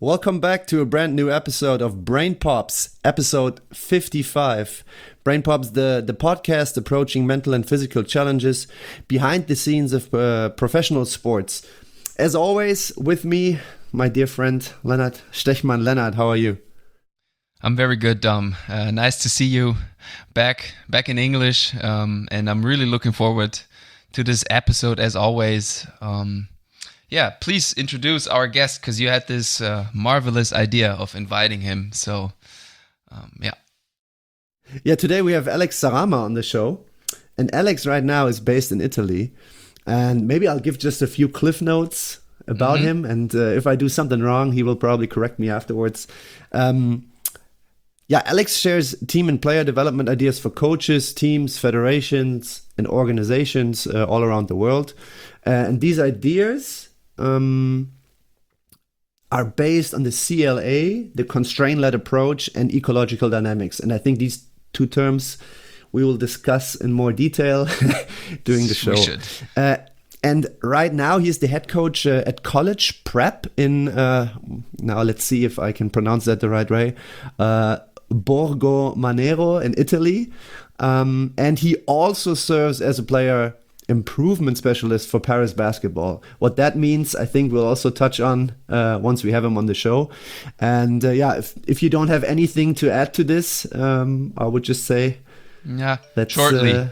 Welcome back to a brand new episode of Brain Pops, episode 55. Brain Pops, the podcast approaching mental and physical challenges behind the scenes of professional sports. As always, with me, my dear friend, Lennart Stechmann. Lennart, how are you? I'm very good, Dom. Nice to see you back in English, and I'm really looking forward to this episode as always. Please introduce our guest because you had this marvelous idea of inviting him. So, today we have Alex Sarama on the show, and Alex right now is based in Italy. And maybe I'll give just a few cliff notes about him, and if I do something wrong, he will probably correct me afterwards. Alex shares team and player development ideas for coaches, teams, federations, and organizations all around the world. And these ideas are based on the CLA, the constraint-led approach, and ecological dynamics. And I think these two terms we will discuss in more detail during the show. We should. And right now he's the head coach at College Prep in, now let's see if I can pronounce that the right way, Borgo Manero in Italy. And he also serves as a player improvement specialist for Paris basketball. What that means, I think we'll also touch on once we have him on the show. And if you don't have anything to add to this, I would just say, shortly.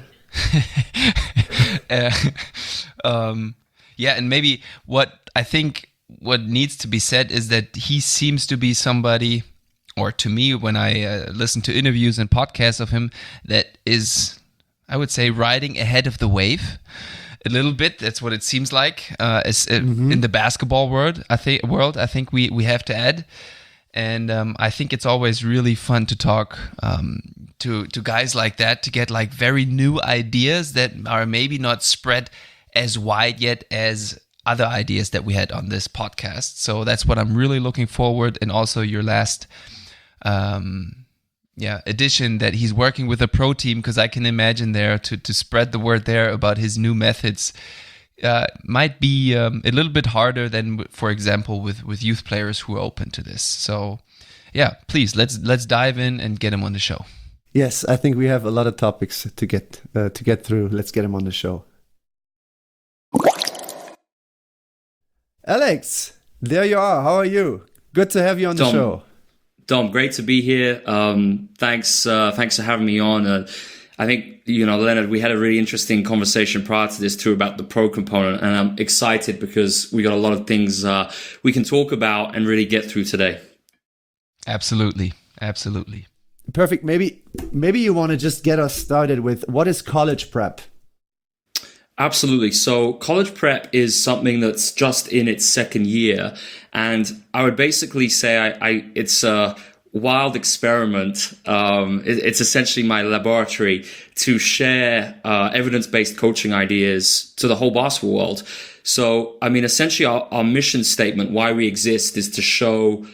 And maybe what needs to be said is that he seems to be somebody, or to me, when I listen to interviews and podcasts of him, that is, I would say, riding ahead of the wave a little bit. That's what it seems like in the basketball world. I think we have to add, and I think it's always really fun to talk to guys like that, to get like very new ideas that are maybe not spread as wide yet as other ideas that we had on this podcast. So that's what I'm really looking forward, and also your last addition that he's working with a pro team, because I can imagine there to spread the word there about his new methods might be a little bit harder than, for example, with youth players who are open to this. So please let's dive in and get him on the show. Yes, I think we have a lot of topics to get through. Let's get him on the show. Alex, there you are. How are you? Good to have you on the show. Dom, great to be here. Thanks for having me on. I think, Leonard, we had a really interesting conversation prior to this too about the pro component, and I'm excited because we got a lot of things we can talk about and really get through today. Absolutely. Perfect. Maybe you want to just get us started with, what is college prep? Absolutely. So college prep is something that's just in its second year. And I would basically say it's a wild experiment. It's essentially my laboratory to share evidence-based coaching ideas to the whole basketball world. So, essentially our mission statement, why we exist, is to show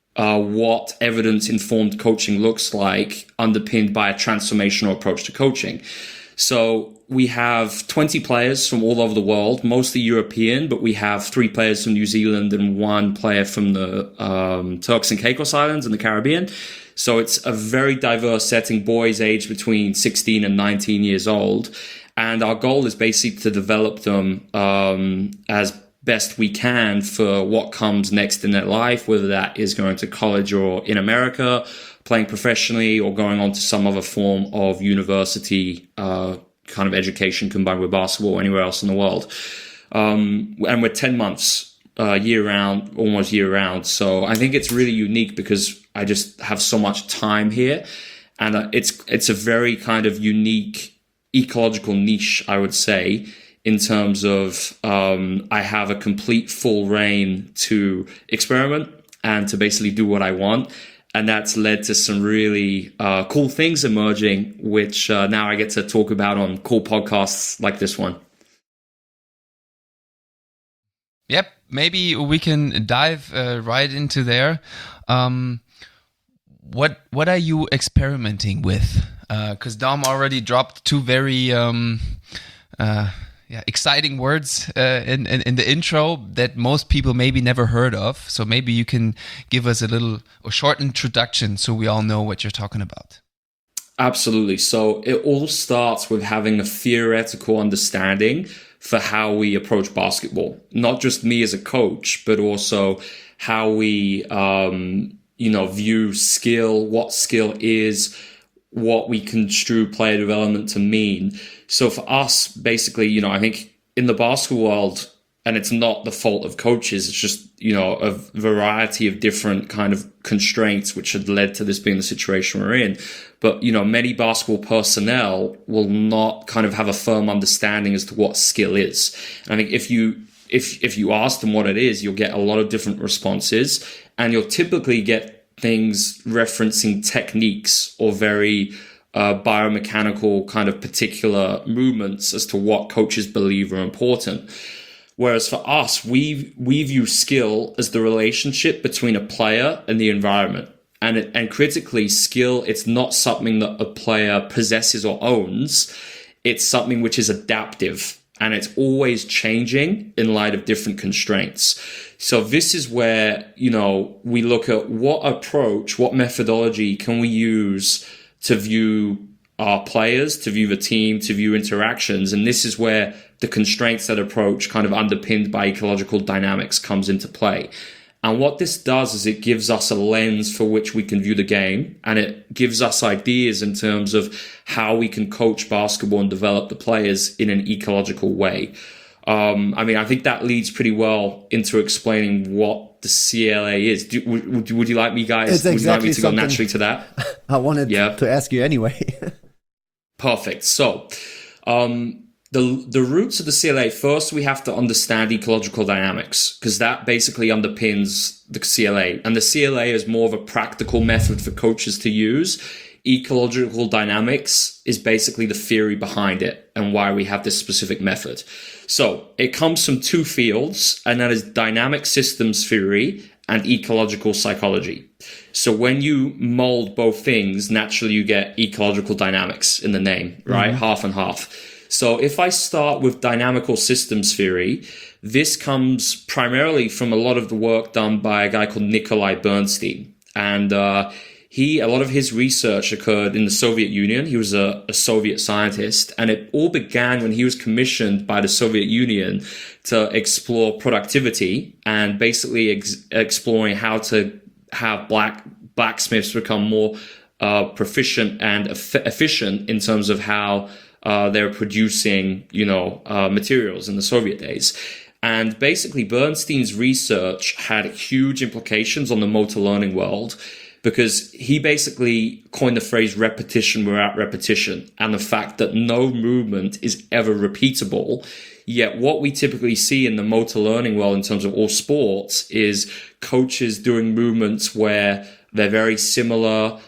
what evidence-informed coaching looks like, underpinned by a transformational approach to coaching. So we have 20 players from all over the world, mostly European, but we have 3 players from New Zealand and 1 player from the Turks and Caicos Islands in the Caribbean. So it's a very diverse setting, boys aged between 16 and 19 years old. And our goal is basically to develop them as best we can for what comes next in their life, whether that is going to college or in America, playing professionally, or going on to some other form of university kind of education combined with basketball or anywhere else in the world. And we're 10 months year-round, almost year-round. So I think it's really unique because I just have so much time here. And it's a very kind of unique ecological niche, I would say, in terms of I have a complete full reign to experiment and to basically do what I want. And that's led to some really cool things emerging, which now I get to talk about on cool podcasts like this one. Yep, maybe we can dive right into there. What are you experimenting with? Because Dom already dropped 2 very exciting words in the intro that most people maybe never heard of. So maybe you can give us a short introduction so we all know what you're talking about. Absolutely. So it all starts with having a theoretical understanding for how we approach basketball. Not just me as a coach, but also how we, view skill, what skill is, what we construe player development to mean. So for us, basically, I think in the basketball world, and it's not the fault of coaches, it's just, a variety of different kind of constraints which had led to this being the situation we're in. But, many basketball personnel will not kind of have a firm understanding as to what skill is. And I think if you ask them what it is, you'll get a lot of different responses, and you'll typically get things referencing techniques or very biomechanical kind of particular movements as to what coaches believe are important. Whereas for us, we view skill as the relationship between a player and the environment. And critically, skill, it's not something that a player possesses or owns. It's something which is adaptive, and it's always changing in light of different constraints. So this is where, we look at what approach, what methodology can we use to view our players, to view the team, to view interactions. And this is where the constraints that approach, kind of underpinned by ecological dynamics, comes into play. And what this does is it gives us a lens for which we can view the game, and it gives us ideas in terms of how we can coach basketball and develop the players in an ecological way. I think that leads pretty well into explaining what the CLA is. Would you like me, guys? It's exactly would you like me to go naturally to that? I wanted to ask you anyway. Perfect. So, the roots of the CLA, first we have to understand ecological dynamics, because that basically underpins the CLA. And the CLA is more of a practical method for coaches to use. Ecological dynamics is basically the theory behind it and why we have this specific method. So it comes from two fields, and that is dynamic systems theory and ecological psychology. So when you mold both things, naturally you get ecological dynamics in the name, right? Mm-hmm. Half and half. So if I start with dynamical systems theory, this comes primarily from a lot of the work done by a guy called Nikolai Bernstein. And a lot of his research occurred in the Soviet Union. He was a Soviet scientist, and it all began when he was commissioned by the Soviet Union to explore productivity and basically exploring how to have blacksmiths become more proficient and efficient in terms of how they're producing, materials in the Soviet days. And basically Bernstein's research had huge implications on the motor learning world, because he basically coined the phrase repetition without repetition, and the fact that no movement is ever repeatable. Yet what we typically see in the motor learning world in terms of all sports is coaches doing movements where they're very similar,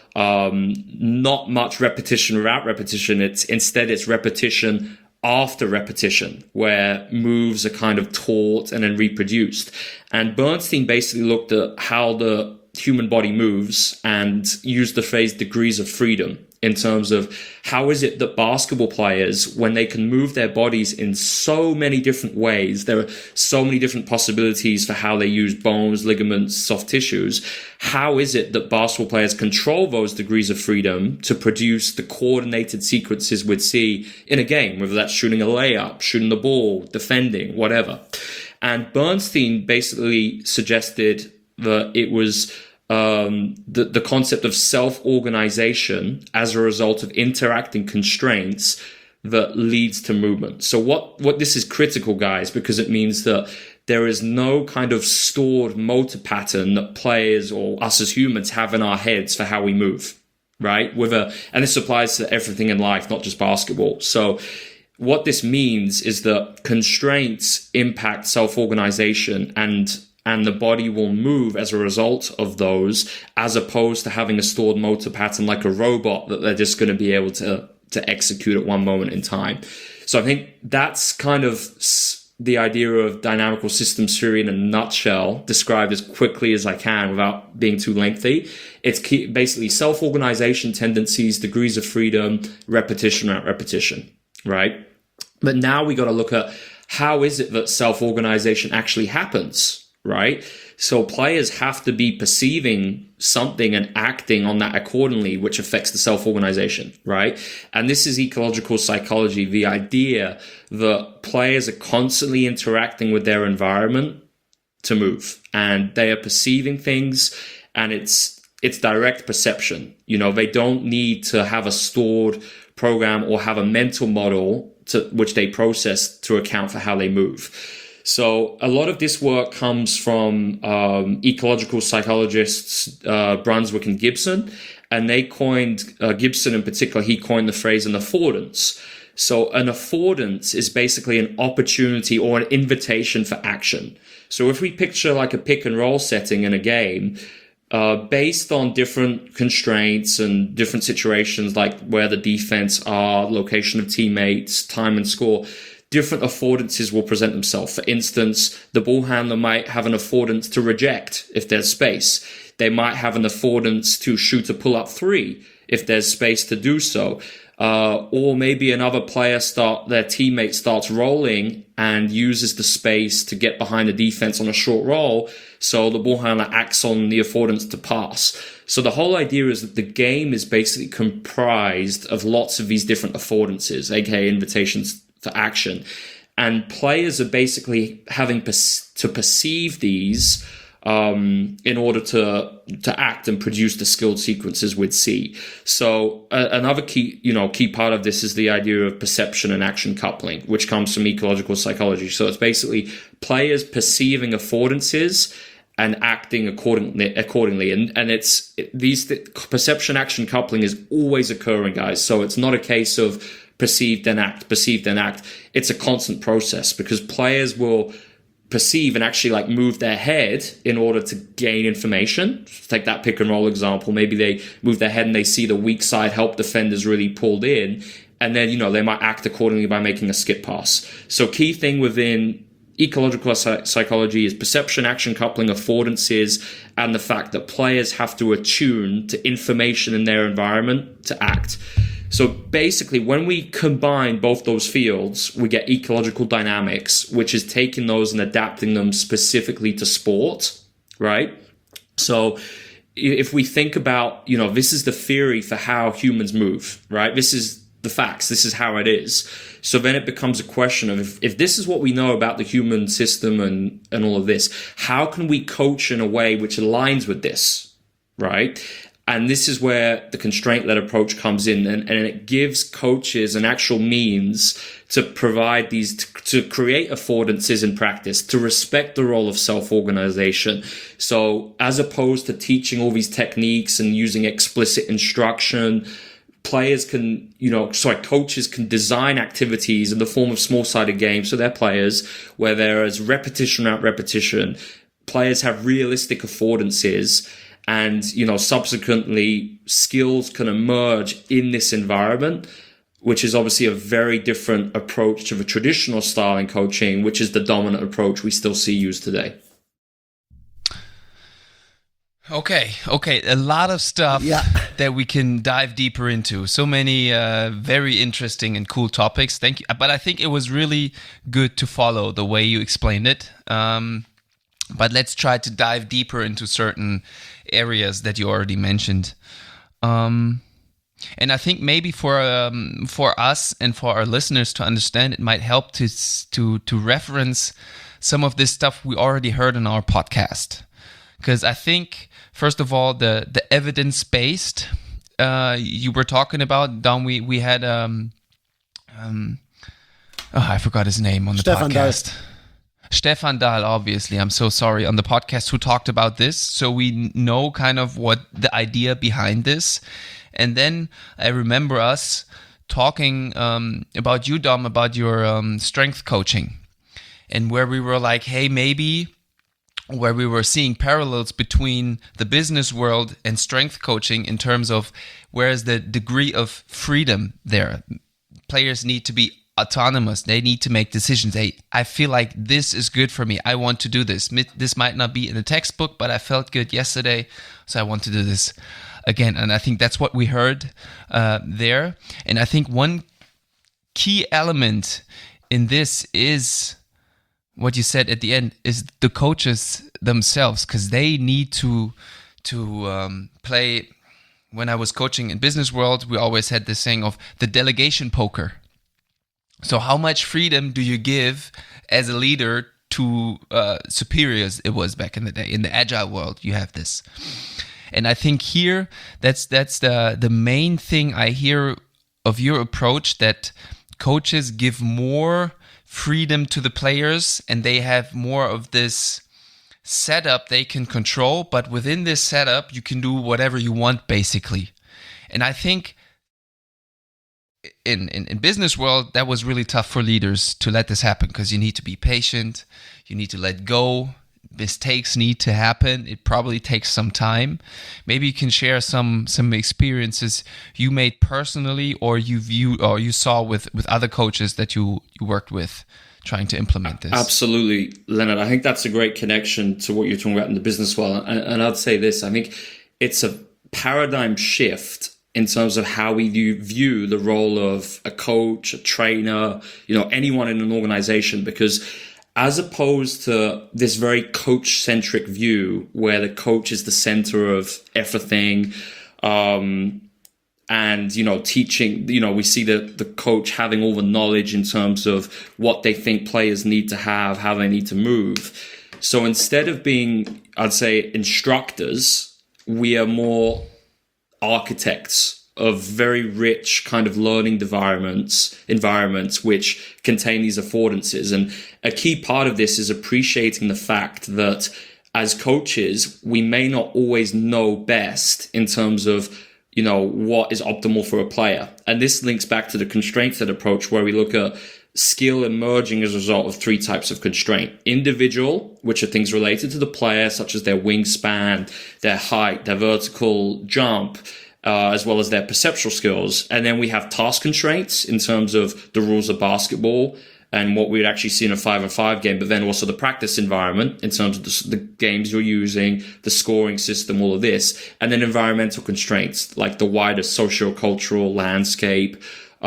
not much repetition without repetition. Instead it's repetition after repetition, where moves are kind of taught and then reproduced. And Bernstein basically looked at how the human body moves and used the phrase degrees of freedom in terms of how is it that basketball players, when they can move their bodies in so many different ways, there are so many different possibilities for how they use bones, ligaments, soft tissues. How is it that basketball players control those degrees of freedom to produce the coordinated sequences we'd see in a game, whether that's shooting a layup, shooting the ball, defending, whatever. And Bernstein basically suggested that it was the concept of self-organization as a result of interacting constraints that leads to movement. So what this is critical, guys, because it means that there is no kind of stored motor pattern that players or us as humans have in our heads for how we move, right? And this applies to everything in life, not just basketball. So what this means is that constraints impact self-organization, and the body will move as a result of those, as opposed to having a stored motor pattern like a robot that they're just going to be able to execute at one moment in time. So I think that's kind of the idea of dynamical systems theory in a nutshell, described as quickly as I can without being too lengthy. It's basically self-organization tendencies, degrees of freedom, repetition at repetition, right? But now we got to look at how is it that self-organization actually happens, right? So players have to be perceiving something and acting on that accordingly, which affects the self-organization, right? And this is ecological psychology, the idea that players are constantly interacting with their environment to move, and they are perceiving things, and it's direct perception. You know, they don't need to have a stored program or have a mental model to which they process to account for how they move. So a lot of this work comes from ecological psychologists Brunswick and Gibson, and they coined, Gibson in particular, he coined the phrase an affordance. So an affordance is basically an opportunity or an invitation for action. So if we picture like a pick and roll setting in a game, based on different constraints and different situations, like where the defense are, location of teammates, time and score, different affordances will present themselves. For instance, the ball handler might have an affordance to reject if there's space. They might have an affordance to shoot a pull-up three if there's space to do so. Or maybe another player their teammate starts rolling and uses the space to get behind the defense on a short roll, so the ball handler acts on the affordance to pass. So the whole idea is that the game is basically comprised of lots of these different affordances, aka invitations for action. And players are basically having to perceive these in order to act and produce the skilled sequences with C. So another key part of this is the idea of perception and action coupling, which comes from ecological psychology. So it's basically players perceiving affordances and acting accordingly. And perception action coupling is always occurring, guys. So it's not a case of perceived then act. It's a constant process, because players will perceive and actually like move their head in order to gain information. Take that pick and roll example. Maybe they move their head and they see the weak side help defenders really pulled in, and then, they might act accordingly by making a skip pass. So key thing within ecological psychology is perception, action coupling, affordances, and the fact that players have to attune to information in their environment to act. So basically, when we combine both those fields, we get ecological dynamics, which is taking those and adapting them specifically to sport, right? So if we think about, this is the theory for how humans move, right? This is the facts. This is how it is. So then it becomes a question of if this is what we know about the human system and all of this, how can we coach in a way which aligns with this, right? And this is where the constraint-led approach comes in, and it gives coaches an actual means to provide these, to create affordances in practice, to respect the role of self-organization. So as opposed to teaching all these techniques and using explicit instruction, coaches can design activities in the form of small-sided games for their players, where there is repetition at repetition. Players have realistic affordances, and, subsequently skills can emerge in this environment, which is obviously a very different approach to the traditional style in coaching, which is the dominant approach we still see used today. Okay. A lot of stuff that we can dive deeper into. So many very interesting and cool topics. Thank you. But I think it was really good to follow the way you explained it. But let's try to dive deeper into certain areas that you already mentioned. And I think maybe for us and for our listeners to understand, it might help to reference some of this stuff we already heard in our podcast. Because I think, first of all, the evidence-based you were talking about, Don, we had I forgot his name on the podcast. Stefan Dahl, obviously, I'm so sorry, on the podcast, who talked about this. So we know kind of what the idea behind this. And then I remember us talking about you, Dom, about your strength coaching, and where we were like, hey, maybe where we were seeing parallels between the business world and strength coaching in terms of where's the degree of freedom there. Players need to be autonomous. They need to make decisions. I feel like this is good for me. I want to do this. This might not be in the textbook, but I felt good yesterday, so I want to do this again. And I think that's what we heard there. And I think one key element in this is what you said at the end, is the coaches themselves, because they need to play. When I was coaching in business world, we always had this saying of the delegation poker. So how much freedom do you give as a leader to superiors? It was back in the day. In the agile world, you have this. And I think here, that's the main thing I hear of your approach, that coaches give more freedom to the players and they have more of this setup they can control, but within this setup you can do whatever you want, basically. And I think in business world, that was really tough for leaders to let this happen, because you need to be patient, you need to let go, mistakes need to happen, it probably takes some time. Maybe you can share some experiences you made personally, or you saw with other coaches that you worked with trying to implement this. Absolutely, Leonard. I think that's a great connection to what you're talking about in the business world. And I'd say this, I think it's a paradigm shift in terms of how we view the role of a coach, a trainer, anyone in an organization, because as opposed to this very coach-centric view where the coach is the center of everything, and, teaching, we see the coach having all the knowledge in terms of what they think players need to have, how they need to move. So instead of being, I'd say, instructors, we are more architects of very rich kind of learning environments which contain these affordances. And a key part of this is appreciating the fact that as coaches, we may not always know best in terms of what is optimal for a player. And this links back to the constraint-set approach, where we look at skill emerging as a result of three types of constraint. Individual, which are things related to the player, such as their wingspan, their height, their vertical jump, as well as their perceptual skills. And then we have task constraints in terms of the rules of basketball and what we would actually see in a 5-on-5 game, but then also the practice environment in terms of the games you're using, the scoring system, all of this, and then environmental constraints like the wider socio-cultural landscape.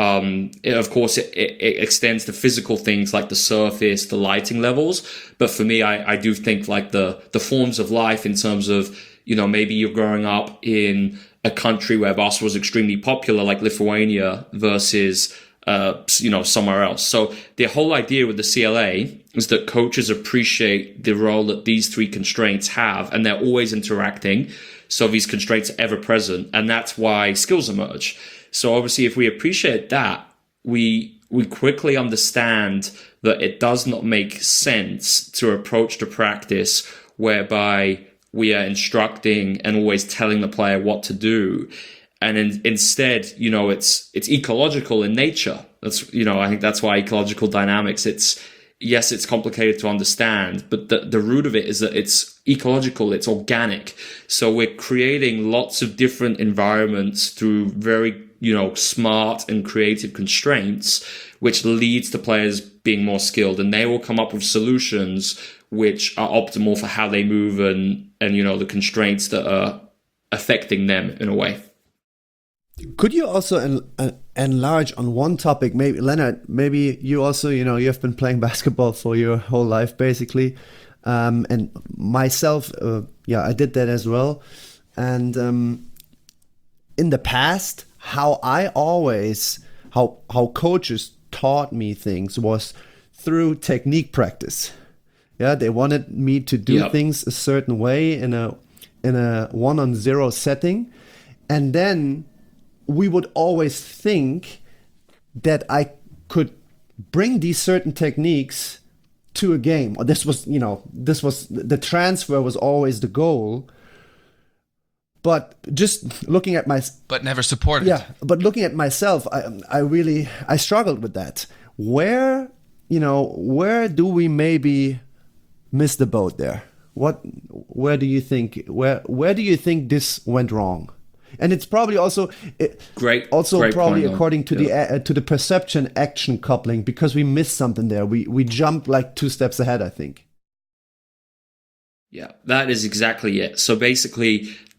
Of course, it extends to physical things like the surface, the lighting levels. But for me, I do think like the forms of life in terms of, maybe you're growing up in a country where basketball is extremely popular, like Lithuania, versus somewhere else. So the whole idea with the CLA is that coaches appreciate the role that these three constraints have, and they're always interacting. So these constraints are ever present, and that's why skills emerge. So obviously, if we appreciate that, we quickly understand that it does not make sense to approach the practice whereby we are instructing and always telling the player what to do. And instead, it's ecological in nature. That's, I think that's why ecological dynamics, it's complicated to understand, but the root of it is that it's ecological, it's organic. So we're creating lots of different environments through very, smart and creative constraints, which leads to players being more skilled, and they will come up with solutions which are optimal for how they move and the constraints that are affecting them in a way. Could you also enlarge on one topic? Maybe, Leonard, maybe you also, you have been playing basketball for your whole life, basically. And myself, I did that as well. And in the past, how coaches taught me things was through technique practice. Yeah, they wanted me to do things a certain way in a 1-on-0 setting. And then we would always think that I could bring these certain techniques to a game. Or this was the transfer was always the goal. But just looking at but never supported. Yeah, but looking at myself, I struggled with that. Where do we maybe miss the boat there? Where do you think this went wrong? And it's probably also great probably point, according to the perception action coupling, because we missed something there. We jumped like 2 steps ahead, I think. Yeah, that is exactly it. So basically,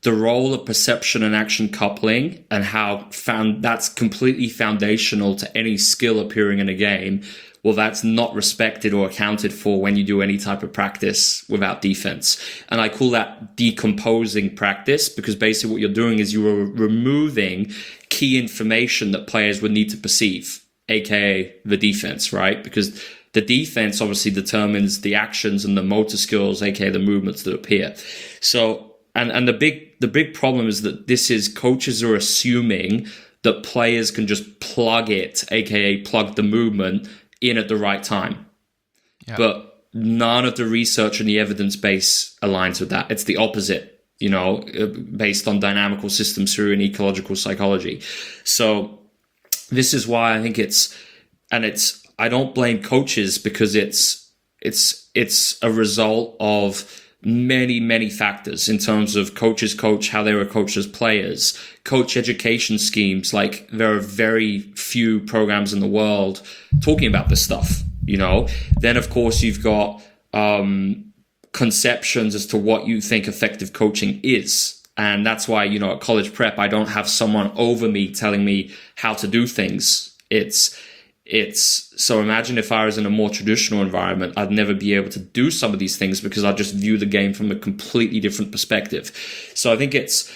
the role of perception and action coupling and how that's completely foundational to any skill appearing in a game. Well, that's not respected or accounted for when you do any type of practice without defense. And I call that decomposing practice, because basically what you're doing is you are removing key information that players would need to perceive, aka the defense, right? Because the defense obviously determines the actions and the motor skills, aka the movements that appear. So, and the big problem is that coaches are assuming that players can just plug it, aka plug the movement in at the right time. Yeah. But none of the research and the evidence base aligns with that. It's the opposite, based on dynamical systems theory and ecological psychology. So this is why I think I don't blame coaches, because it's a result of many, many factors in terms of coaches coach, how they were coached as players, coach education schemes. Like, there are very few programs in the world talking about this stuff, Then, of course, you've got conceptions as to what you think effective coaching is. And that's why, at college prep, I don't have someone over me telling me how to do things. So imagine if I was in a more traditional environment, I'd never be able to do some of these things because I just view the game from a completely different perspective. So I think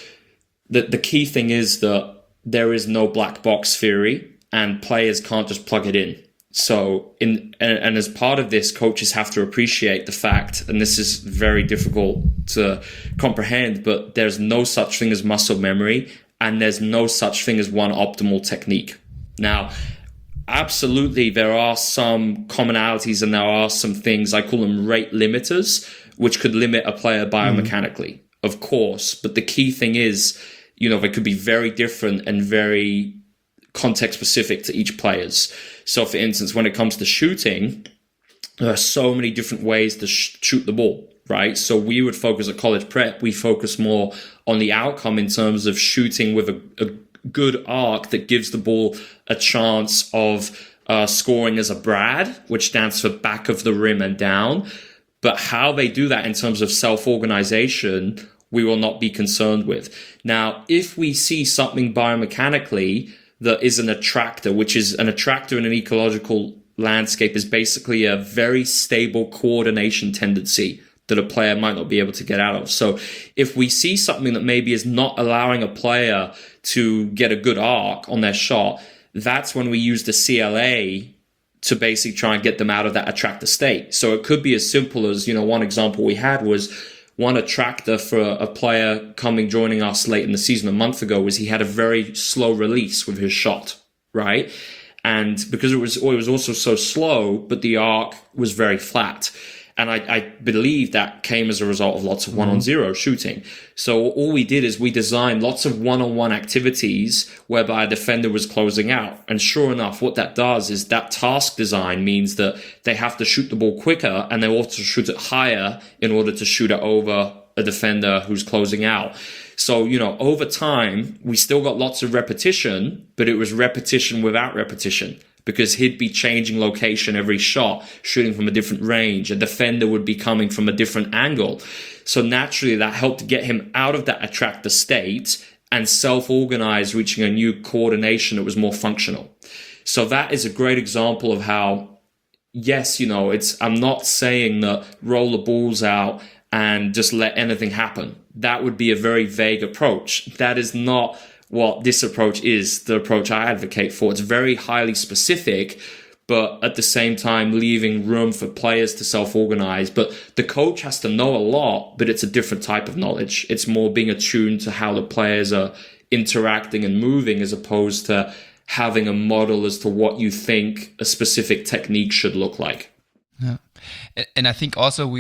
the key thing is that there is no black box theory and players can't just plug it in. So and as part of this, coaches have to appreciate the fact, and this is very difficult to comprehend, but there's no such thing as muscle memory, and there's no such thing as one optimal technique. Now, absolutely, there are some commonalities and there are some things, I call them rate limiters, which could limit a player biomechanically, of course. But the key thing is, they could be very different and very context specific to each player's. So, for instance, when it comes to shooting, there are so many different ways to shoot the ball, right? So we would focus at college prep, we focus more on the outcome in terms of shooting with a good arc that gives the ball a chance of scoring as a Brad, which stands for back of the rim and down. But how they do that in terms of self-organization, we will not be concerned with. Now, if we see something biomechanically that is an attractor, which is an attractor in an ecological landscape, is basically a very stable coordination tendency that a player might not be able to get out of. So if we see something that maybe is not allowing a player to get a good arc on their shot, that's when we use the CLA to basically try and get them out of that attractor state. So it could be as simple as, one example we had was one attractor for a player joining us late in the season a month ago was he had a very slow release with his shot, right? And because it was also so slow, but the arc was very flat. And I believe that came as a result of lots of one-on-zero shooting. So all we did is we designed lots of one-on-one activities whereby a defender was closing out. And sure enough, what that does is that task design means that they have to shoot the ball quicker and they also shoot it higher in order to shoot it over a defender who's closing out. So, over time, we still got lots of repetition, but it was repetition without repetition. Because he'd be changing location every shot, shooting from a different range. A defender would be coming from a different angle. So naturally, that helped get him out of that attractor state and self-organize, reaching a new coordination that was more functional. So that is a great example of how, yes, I'm not saying that roll the balls out and just let anything happen. That would be a very vague approach. That is not what this approach is, the approach I advocate for. It's very highly specific, but at the same time leaving room for players to self-organize. But the coach has to know a lot, but it's a different type of knowledge. It's more being attuned to how the players are interacting and moving, as opposed to having a model as to what you think a specific technique should look like. Yeah. And I think also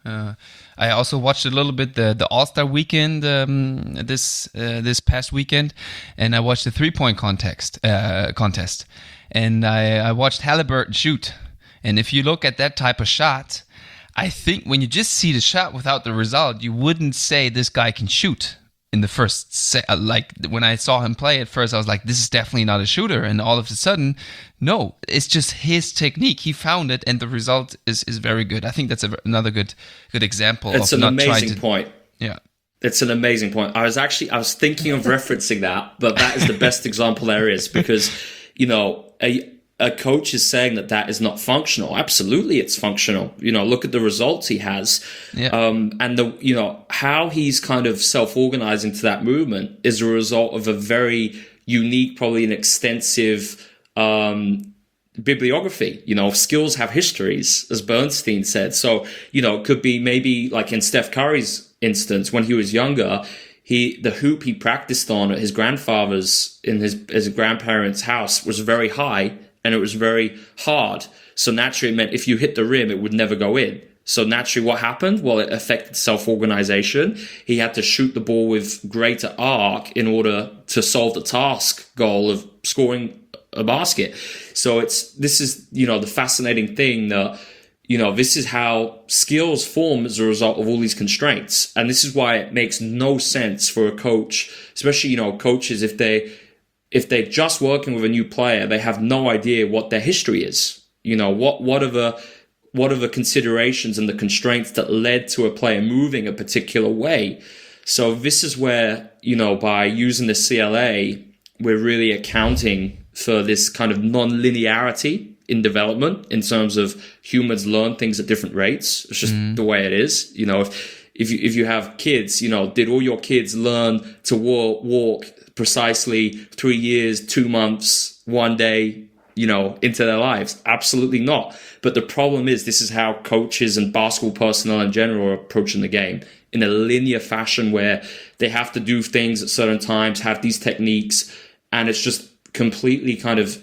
I also watched a little bit the All-Star weekend this past weekend, and I watched the 3-point contest, and I watched Halliburton shoot. And if you look at that type of shot, I think when you just see the shot without the result, you wouldn't say this guy can shoot. In the first set, like when I saw him play at first, I was like, this is definitely not a shooter. And all of a sudden, no, it's just his technique. He found it, and the result is very good. I think that's another good example. It's an amazing point. Yeah. It's an amazing point. I was thinking of referencing that, but that is the best example there is, because, you know, a coach is saying that is not functional. Absolutely, it's functional. You know, look at the results he has. Yeah. And you know, how he's kind of self-organizing to that movement is a result of a very unique, probably an extensive, bibliography. You know, skills have histories, as Bernstein said. So, you know, it could be maybe like in Steph Curry's instance, when he was younger, the hoop he practiced on at his grandfather's in his grandparents' house was very high and it was very hard. So naturally it meant if you hit the rim, it would never go in. So naturally what happened? Well, it affected self-organization. He had to shoot the ball with greater arc in order to solve the task goal of scoring a basket. So this is, you know, the fascinating thing that, you know, this is how skills form as a result of all these constraints. And this is why it makes no sense for a coach, especially, you know, coaches, if they're just working with a new player, they have no idea what their history is. You know, what are the considerations and the constraints that led to a player moving a particular way. So this is where, you know, by using the CLA, we're really accounting for this kind of non-linearity in development in terms of humans learn things at different rates. It's just the way it is. You know, if you have kids, you know, did all your kids learn to walk precisely 3 years, 2 months, 1 day, you know, into their lives? Absolutely not. But the problem is, this is how coaches and basketball personnel in general are approaching the game, in a linear fashion where they have to do things at certain times, have these techniques, and it's just completely kind of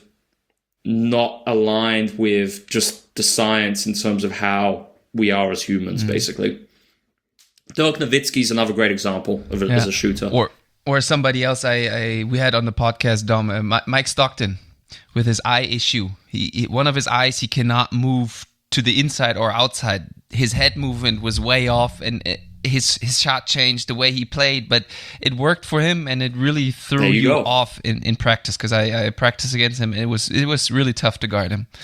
not aligned with just the science in terms of how we are as humans, basically. Dirk Nowitzki is another great example of it as a shooter. Or somebody else we had on the podcast, Dom, Mike Stockton, with his eye issue. He one of his eyes, he cannot move to the inside or outside. His head movement was way off, and his shot changed the way he played, but it worked for him, and it really threw you off in practice, because I practiced against him. It was really tough to guard him.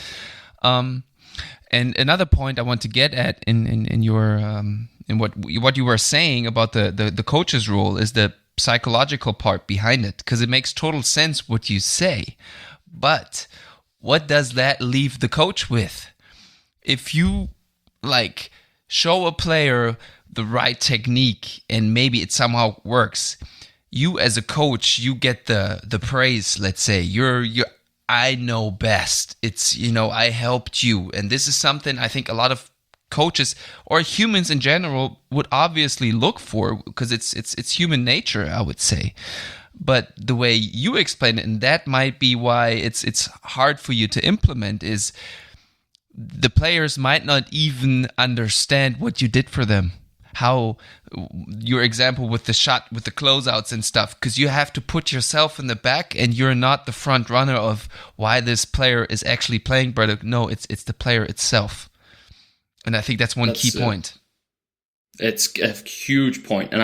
And another point I want to get at in your in what you were saying about the coach's role is the psychological part behind it, because it makes total sense what you say. But what does that leave the coach with? If you like show a player the right technique and maybe it somehow works, you as a coach, you get the praise. Let's say you're I know best. It's, you know, I helped you. And this is something I think a lot of coaches or humans in general would obviously look for, because it's human nature, I would say. But the way you explain it, and that might be why it's hard for you to implement, is the players might not even understand what you did for them. How your example with the shot, with the closeouts and stuff, because you have to put yourself in the back, and you're not the front runner of why this player is actually playing better. No, it's the player itself. And I think that's one key point. It's a huge point. And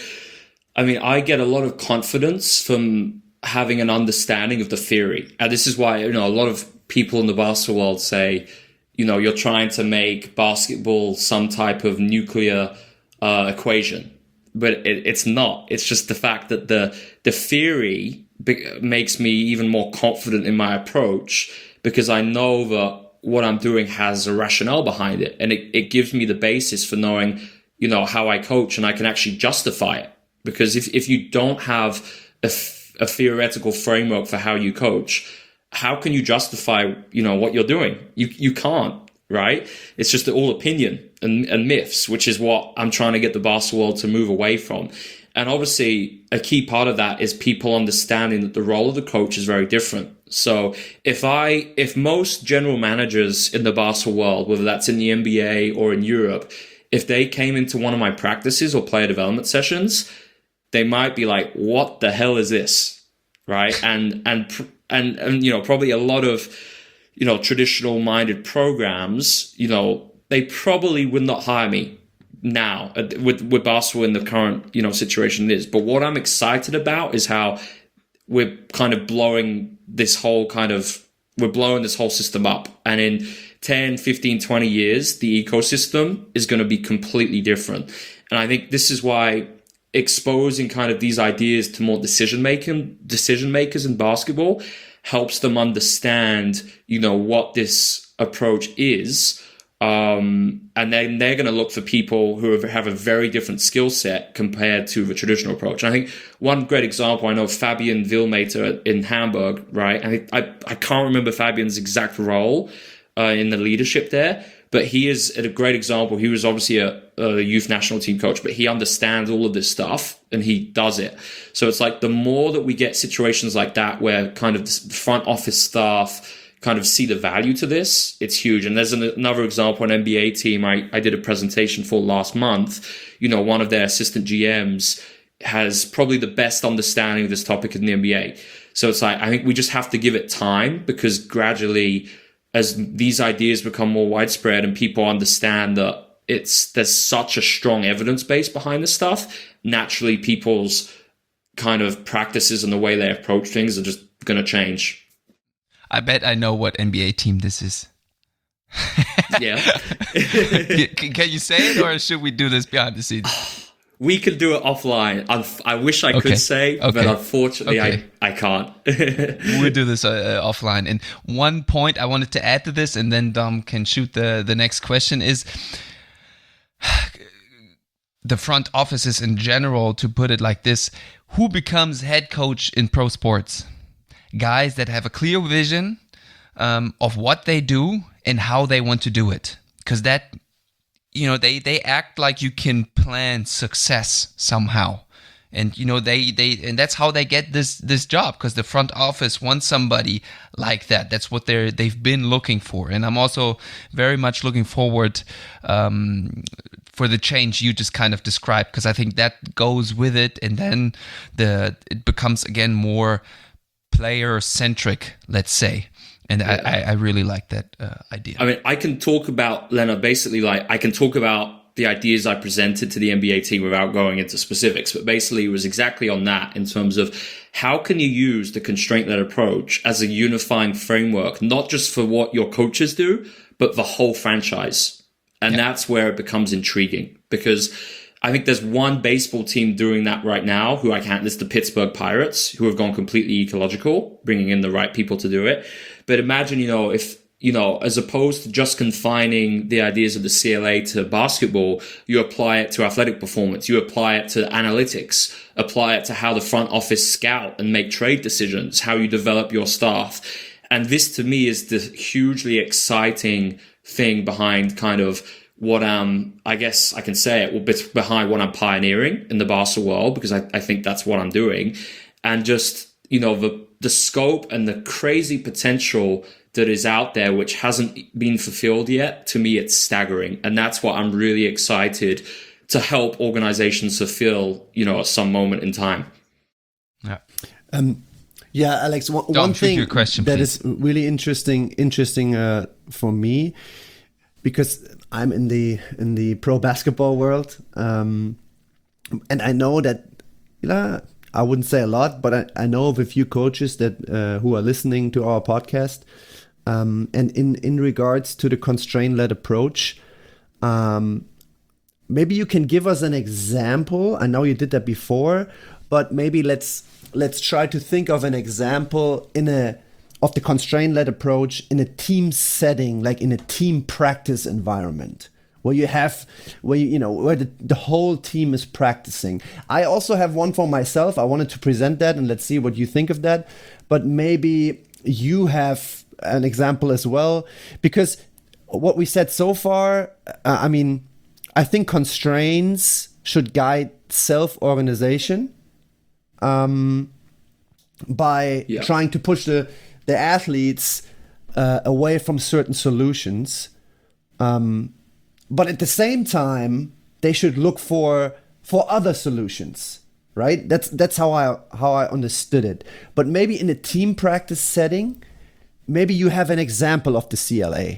I get a lot of confidence from having an understanding of the theory. And this is why, you know, a lot of people in the basketball world say, you know, you're trying to make basketball some type of nuclear equation. But it's not. It's just the fact that the theory makes me even more confident in my approach, because I know that what I'm doing has a rationale behind it. And it gives me the basis for knowing, you know, how I coach, and I can actually justify it. Because if you don't have a theoretical framework for how you coach, how can you justify, you know, what you're doing? You can't, right? It's just all opinion and myths, which is what I'm trying to get the basketball world to move away from. And obviously, a key part of that is people understanding that the role of the coach is very different. So if most general managers in the basketball world, whether that's in the NBA or in Europe, if they came into one of my practices or player development sessions, they might be like, what the hell is this? Right. And you know, probably a lot of, you know, traditional minded programs, you know, they probably would not hire me now with basketball in the current, you know, situation it is. But what I'm excited about is how we're kind of blowing this whole system up. And in 10, 15, 20 years, the ecosystem is going to be completely different. And I think this is why exposing kind of these ideas to more decision makers in basketball helps them understand, what this approach is. And then they're going to look for people who have a very different skill set compared to the traditional approach. And I think one great example, I know Fabian Willmater in Hamburg, right? I can't remember Fabian's exact role in the leadership there, but he is a great example. He was obviously a youth national team coach, but he understands all of this stuff and he does it. So it's like the more that we get situations like that where kind of the front office staff kind of see the value to this, it's huge. And there's another example, an NBA team I did a presentation for last month. One of their assistant GMs has probably the best understanding of this topic in the NBA. So it's like, I think we just have to give it time, because gradually, as these ideas become more widespread and people understand that there's such a strong evidence base behind this stuff, naturally people's kind of practices and the way they approach things are just going to change. I bet I know what NBA team this is. Yeah. Can you say it, or should we do this behind the scenes? We can do it offline. I wish I could say, but unfortunately I can't. We'll do this offline. And one point I wanted to add to this, and then Dom can shoot the next question, is the front offices in general, to put it like this: who becomes head coach in pro sports? Guys that have a clear vision of what they do and how they want to do it. Because that, they act like you can plan success somehow. And, and that's how they get this job, because the front office wants somebody like that. That's what they've been looking for. And I'm also very much looking forward for the change you just kind of described, because I think that goes with it. And then it becomes again more player-centric, let's say. And I really like that idea. I mean, I can talk about, Leonard, basically, I can talk about the ideas I presented to the NBA team without going into specifics, but basically it was exactly on that, in terms of how can you use the constraint-led approach as a unifying framework, not just for what your coaches do, but the whole franchise. And that's where it becomes intriguing, because I think there's one baseball team doing that right now it's the Pittsburgh Pirates, who have gone completely ecological, bringing in the right people to do it. But imagine, if, as opposed to just confining the ideas of the CLA to basketball, you apply it to athletic performance, you apply it to analytics, apply it to how the front office scout and make trade decisions, how you develop your staff. And this to me is the hugely exciting thing behind kind of what I guess I can say it, behind what I'm pioneering in the basketball world, because I think that's what I'm doing. And just, the scope and the crazy potential that is out there, which hasn't been fulfilled yet, to me, it's staggering. And that's what I'm really excited to help organizations fulfill, at some moment in time. Yeah. Yeah, Alex, one thing that is really interesting for me, because I'm in the pro basketball world, and I know that, I wouldn't say a lot, but I know of a few coaches that who are listening to our podcast, and in regards to the constraint-led approach, maybe you can give us an example. I know you did that before, but maybe let's try to think of an example of the constraint-led approach in a team setting, like in a team practice environment, where the whole team is practicing. I also have one for myself. I wanted to present that, and let's see what you think of that. But maybe you have an example as well, because what we said so far, I think constraints should guide self-organization by trying to push the athletes away from certain solutions. But at the same time, they should look for other solutions, right? That's how I understood it. But maybe in a team practice setting, maybe you have an example of the CLA.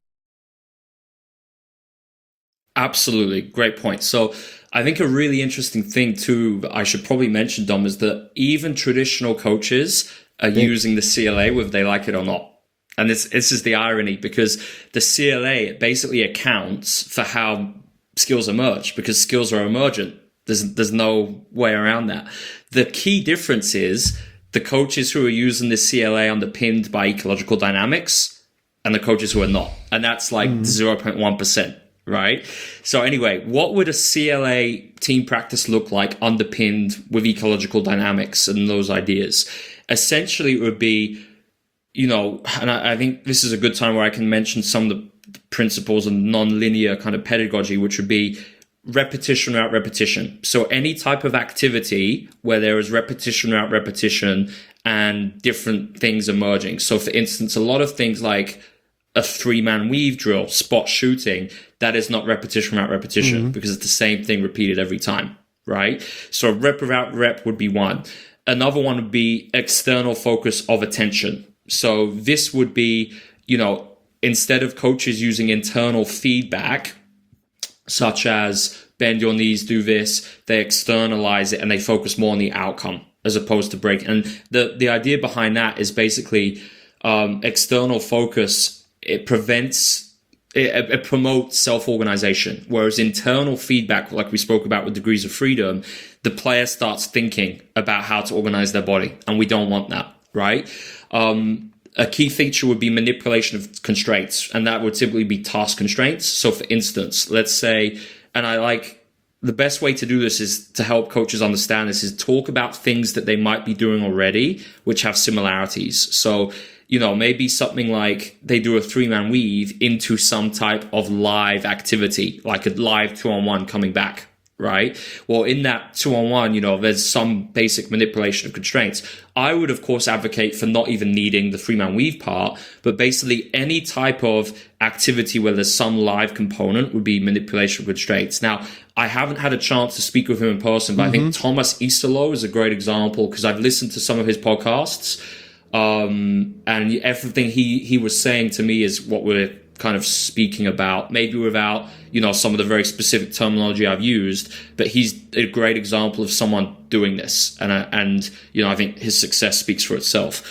Absolutely. Great point. So I think a really interesting thing too, I should probably mention, Dom, is that even traditional coaches are using the CLA, whether they like it or not. And this is the irony, because the CLA basically accounts for how skills emerge, because skills are emergent. There's no way around that. The key difference is the coaches who are using the CLA underpinned by ecological dynamics and the coaches who are not. And that's like 0.1%, right? So anyway, what would a CLA team practice look like underpinned with ecological dynamics and those ideas? Essentially, it would be, and I think this is a good time where I can mention some of the principles of non-linear kind of pedagogy, which would be repetition without repetition. So any type of activity where there is repetition without repetition and different things emerging. So for instance, a lot of things like a 3-man weave drill, spot shooting, that is not repetition without repetition because it's the same thing repeated every time, right? So rep without rep would be one. Another one would be external focus of attention. So this would be, instead of coaches using internal feedback, such as bend your knees, do this, they externalize it and they focus more on the outcome as opposed to break. And the idea behind that is basically external focus. It promotes self-organization, whereas internal feedback, like we spoke about with degrees of freedom, the player starts thinking about how to organize their body, and we don't want that, right? A key feature would be manipulation of constraints, and that would typically be task constraints. So for instance, let's say, and the best way to do this is to help coaches understand this is talk about things that they might be doing already, which have similarities. So, maybe something like they do a 3-man weave into some type of live activity, like a live 2-on-1 coming back, right? Well, in that 2-on-1, there's some basic manipulation of constraints. I would, of course, advocate for not even needing the 3-man weave part, but basically any type of activity where there's some live component would be manipulation of constraints. Now, I haven't had a chance to speak with him in person, but I think Thomas Isolo is a great example because I've listened to some of his podcasts. And everything he was saying to me is what we're kind of speaking about, maybe without, some of the very specific terminology I've used, but he's a great example of someone doing this. And I think his success speaks for itself.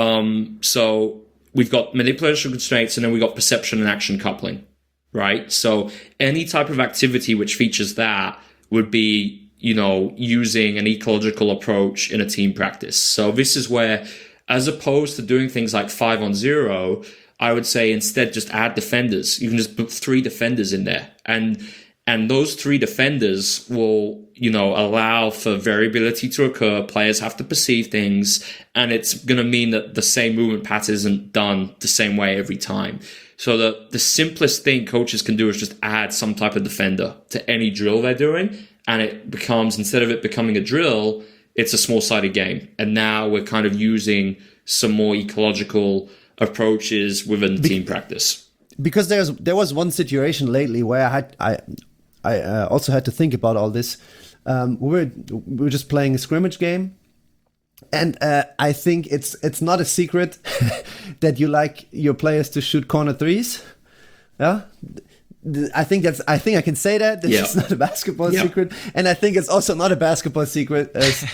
So we've got manipulation constraints and then we've got perception and action coupling, right? So any type of activity which features that would be, using an ecological approach in a team practice. So this is where, as opposed to doing things like 5-on-0, I would say instead just add defenders. You can just put 3 defenders in there. And those 3 defenders will, allow for variability to occur. Players have to perceive things. And it's going to mean that the same movement pattern isn't done the same way every time. So the simplest thing coaches can do is just add some type of defender to any drill they're doing. And it becomes, instead of it becoming a drill, it's a small-sided game. And now we're kind of using some more ecological approaches within team practice. Because there was one situation lately where I also had to think about all this. We were just playing a scrimmage game, and I think it's not a secret that you like your players to shoot corner threes. Yeah. I think I can say that. It's not a basketball secret, and I think it's also not a basketball secret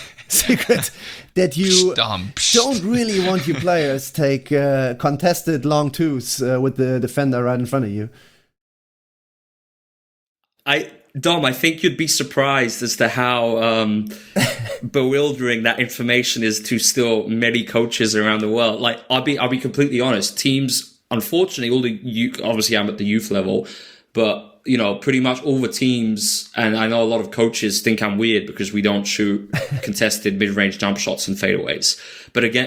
that you don't really want your players take contested long twos with the defender right in front of you. Dom, I think you'd be surprised as to how bewildering that information is to still many coaches around the world. Like, I'll be completely honest. Teams, unfortunately, obviously I'm at the youth level, but pretty much all the teams, and I know a lot of coaches think I'm weird because we don't shoot contested mid-range jump shots and fadeaways. But again,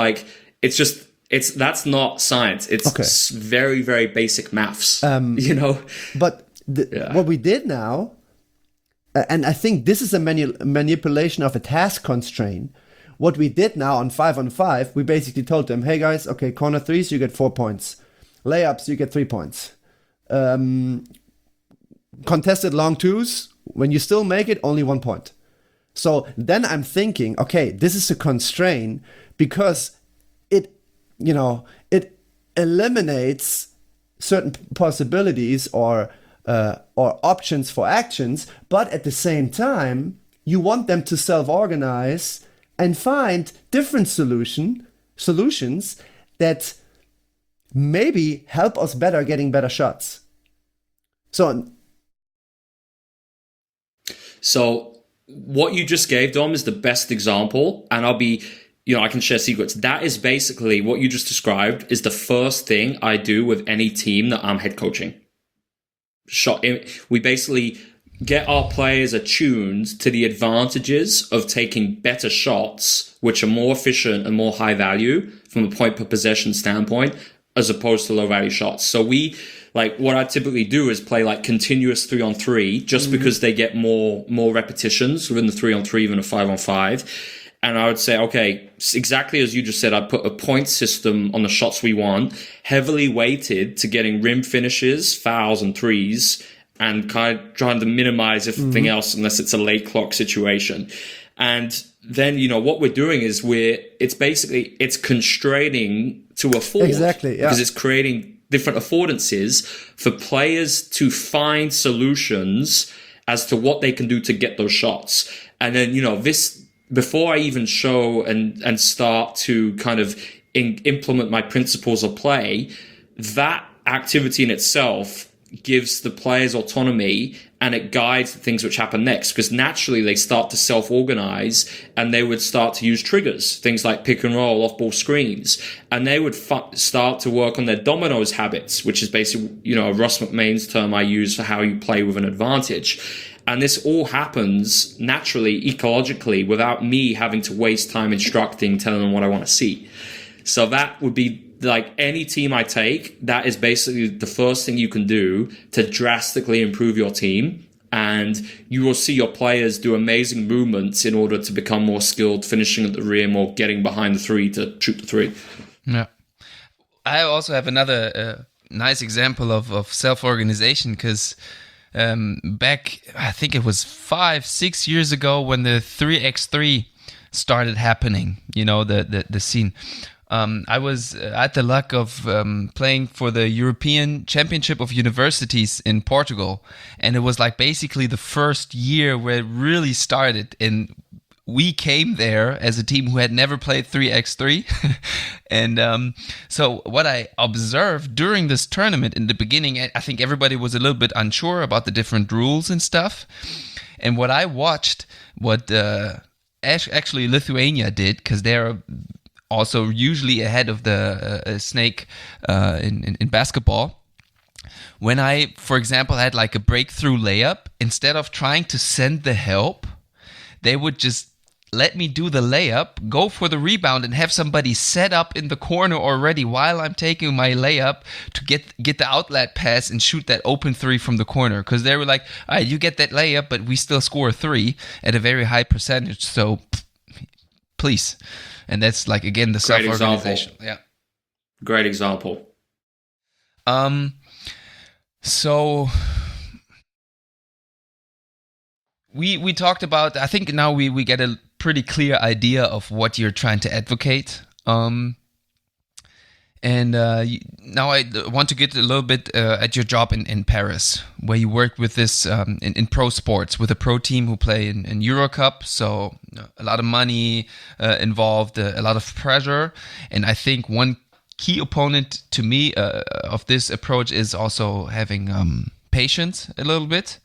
that's not science. It's very, very basic maths. But what we did now, and I think this is a manipulation of a task constraint. What we did now on 5-on-5, we basically told them, hey guys, okay, corner threes, you get 4 points. Layups, you get 3 points. Contested long twos, when you still make it, only 1 point. So then I'm thinking, okay, this is a constraint because it eliminates certain possibilities or options for actions, but at the same time, you want them to self-organize and find different solutions that maybe help us better getting better shots. So what you just gave, Dom, is the best example. And I can share secrets. That is basically what you just described is the first thing I do with any team that I'm head coaching. We basically get our players attuned to the advantages of taking better shots, which are more efficient and more high value from a point per possession standpoint, as opposed to low value shots. So what I typically do is play like continuous 3-on-3, just because they get more repetitions within the 3-on-3 than a 5-on-5. And I would say, okay, exactly as you just said, I put a point system on the shots we want, heavily weighted to getting rim finishes, fouls, and threes, and kind of trying to minimize everything else unless it's a late clock situation. And then, what we're doing is it's constraining to afford. Exactly, yeah. Because it's creating different affordances for players to find solutions as to what they can do to get those shots. And then, before I even show and start to kind of implement my principles of play, that activity in itself gives the players autonomy and it guides the things which happen next, because naturally they start to self-organize and they would start to use triggers, things like pick and roll, off-ball screens, and they would start to work on their dominoes habits, which is basically, a Ross McMain's term I use for how you play with an advantage. And this all happens naturally, ecologically, without me having to waste time instructing, telling them what I want to see. So that would be like any team I take, that is basically the first thing you can do to drastically improve your team. And you will see your players do amazing movements in order to become more skilled, finishing at the rim or getting behind the three to shoot the three. Yeah. I also have another nice example of self-organization, because back, I think it was 5-6 years ago when the 3x3 started happening, the scene. I was at the luck of playing for the European Championship of Universities in Portugal, and it was like basically the first year where it really started, and we came there as a team who had never played 3x3. And so what I observed during this tournament in the beginning, I think everybody was a little bit unsure about the different rules and stuff. And what I watched, what actually Lithuania did, because they're also usually ahead of the snake in basketball. When I, for example, had like a breakthrough layup, instead of trying to send the help, they would just let me do the layup, go for the rebound, and have somebody set up in the corner already while I'm taking my layup to get the outlet pass and shoot that open three from the corner. Because they were like, all right, you get that layup, but we still score a three at a very high percentage. So please. And that's like, again, the self-organization. Yeah. Great example. So we talked about, I think now we get a pretty clear idea of what you're trying to advocate. And now I want to get a little bit at your job in Paris, where you worked with this in pro sports with a pro team who play in Eurocup. So a lot of money involved, a lot of pressure. And I think one key opponent to me of this approach is also having patience a little bit.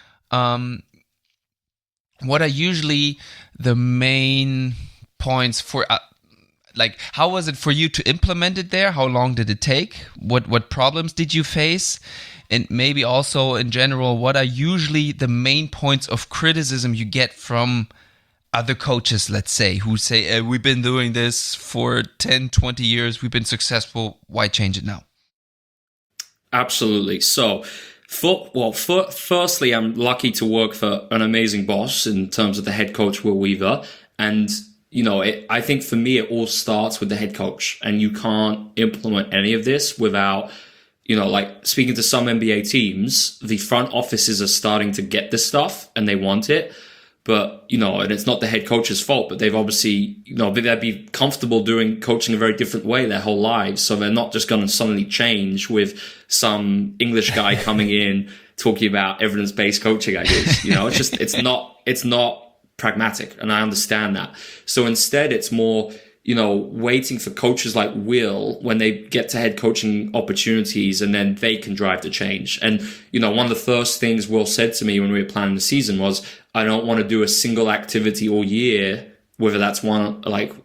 What are usually the main points for... like, how was it for you to implement it there? How long did it take? What problems did you face? And maybe also in general, what are usually the main points of criticism you get from other coaches, let's say, who say, we've been doing this for 10, 20 years, we've been successful, why change it now? Absolutely. So, firstly, I'm lucky to work for an amazing boss in terms of the head coach, Will Weaver. And I think for me, it all starts with the head coach, and you can't implement any of this without, like speaking to some NBA teams, the front offices are starting to get this stuff and they want it. But, and it's not the head coach's fault, but they've obviously, they'd be comfortable doing coaching a very different way their whole lives. So they're not just going to suddenly change with some English guy coming in talking about evidence-based coaching ideas. It's not pragmatic, and I understand that. So instead, it's more, waiting for coaches like Will when they get to head coaching opportunities, and then they can drive the change. And, one of the first things Will said to me when we were planning the season was, I don't want to do a single activity all year, whether that's 1-0,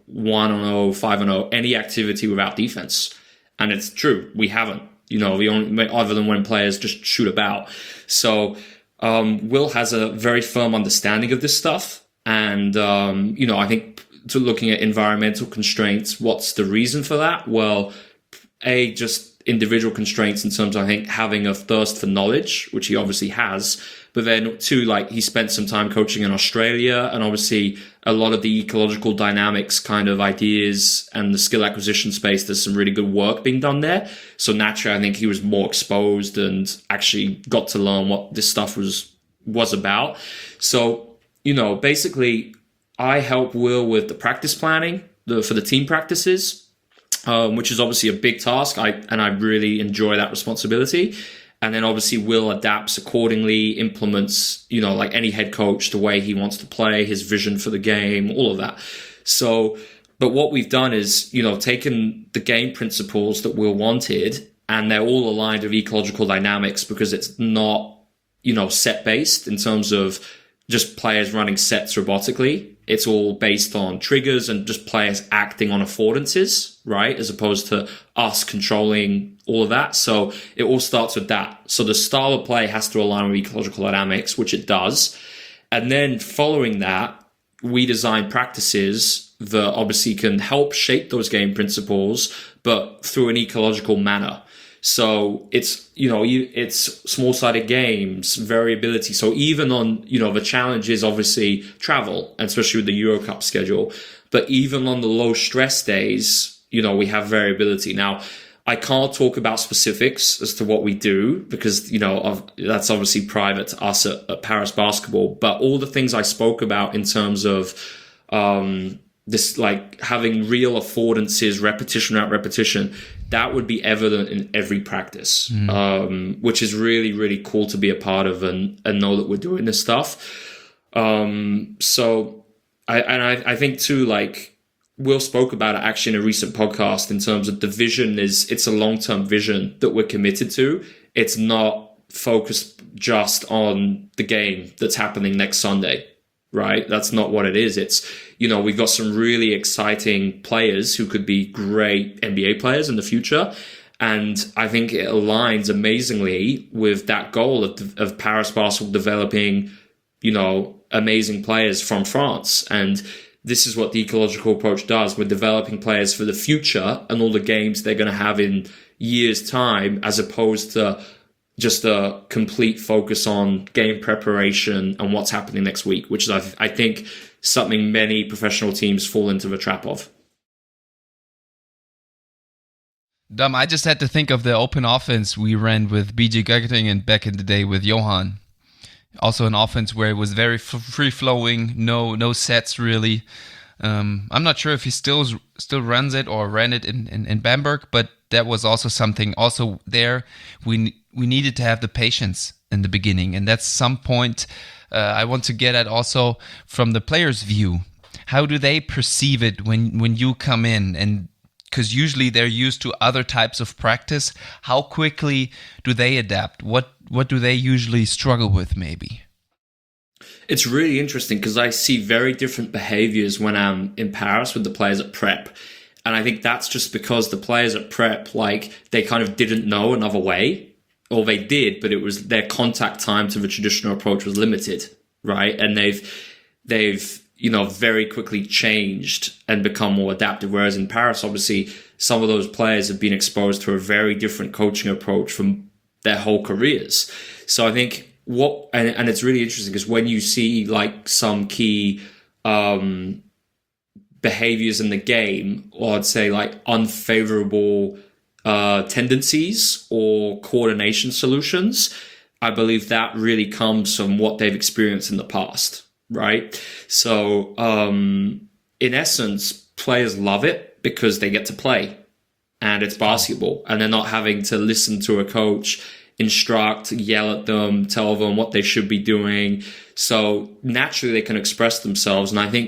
5-0, any activity without defense. And it's true. We haven't, we only, other than when players just shoot about. So, Will has a very firm understanding of this stuff. And, I think, to looking at environmental constraints, what's the reason for that? Well, just individual constraints in terms of, I think, having a thirst for knowledge, which he obviously has. But then two, he spent some time coaching in Australia, and obviously a lot of the ecological dynamics kind of ideas and the skill acquisition space, there's some really good work being done there. So naturally, I think he was more exposed and actually got to learn what this stuff was about. So, basically, I help Will with the practice planning for the team practices, which is obviously a big task. I really enjoy that responsibility. And then obviously Will adapts accordingly, implements, like any head coach, the way he wants to play, his vision for the game, all of that. So, but what we've done is, taken the game principles that Will wanted, and they're all aligned with ecological dynamics, because it's not, set based in terms of just players running sets robotically. It's all based on triggers and just players acting on affordances, right? As opposed to us controlling all of that. So it all starts with that. So the style of play has to align with ecological dynamics, which it does. And then following that, we design practices that obviously can help shape those game principles, but through an ecological manner. So it's, it's small-sided games, variability. So even on, the challenge is obviously travel, and especially with the Euro Cup schedule. But even on the low stress days, we have variability. Now, I can't talk about specifics as to what we do, because, that's obviously private to us at Paris Basketball. But all the things I spoke about in terms of, this, having real affordances, repetition at repetition, that would be evident in every practice, which is really, really cool to be a part of and know that we're doing this stuff. So I think too, Will spoke about it actually in a recent podcast in terms of the vision it's a long-term vision that we're committed to. It's not focused just on the game that's happening next Sunday, right? That's not what it is. It's, we've got some really exciting players who could be great NBA players in the future. And I think it aligns amazingly with that goal of Paris Basketball developing, amazing players from France. And this is what the ecological approach does. We're developing players for the future and all the games they're going to have in years' time, as opposed to just a complete focus on game preparation and what's happening next week, which is, I think, something many professional teams fall into the trap of. Dom, I just had to think of the open offense we ran with BJ Göttingen back in the day with Johan. Also an offense where it was very free-flowing, no sets really. I'm not sure if he still runs it or ran it in Bamberg, but that was also something. Also there, we needed to have the patience in the beginning, and that's some point I want to get at also from the player's view. How do they perceive it when you come in? And because usually they're used to other types of practice, how quickly do they adapt? What do they usually struggle with maybe? It's really interesting because I see very different behaviors when I'm in Paris with the players at Prep. And I think that's just because the players at Prep, they kind of didn't know another way. Or they did, but it was their contact time to the traditional approach was limited, right? And they've very quickly changed and become more adaptive. Whereas in Paris, obviously, some of those players have been exposed to a very different coaching approach from their whole careers. So I think and it's really interesting because when you see some key behaviors in the game, or I'd say unfavorable tendencies or coordination solutions, I believe that really comes from what they've experienced in the past, right? So in essence, players love it because they get to play and it's basketball and they're not having to listen to a coach instruct, yell at them, tell them what they should be doing. So naturally they can express themselves. And I think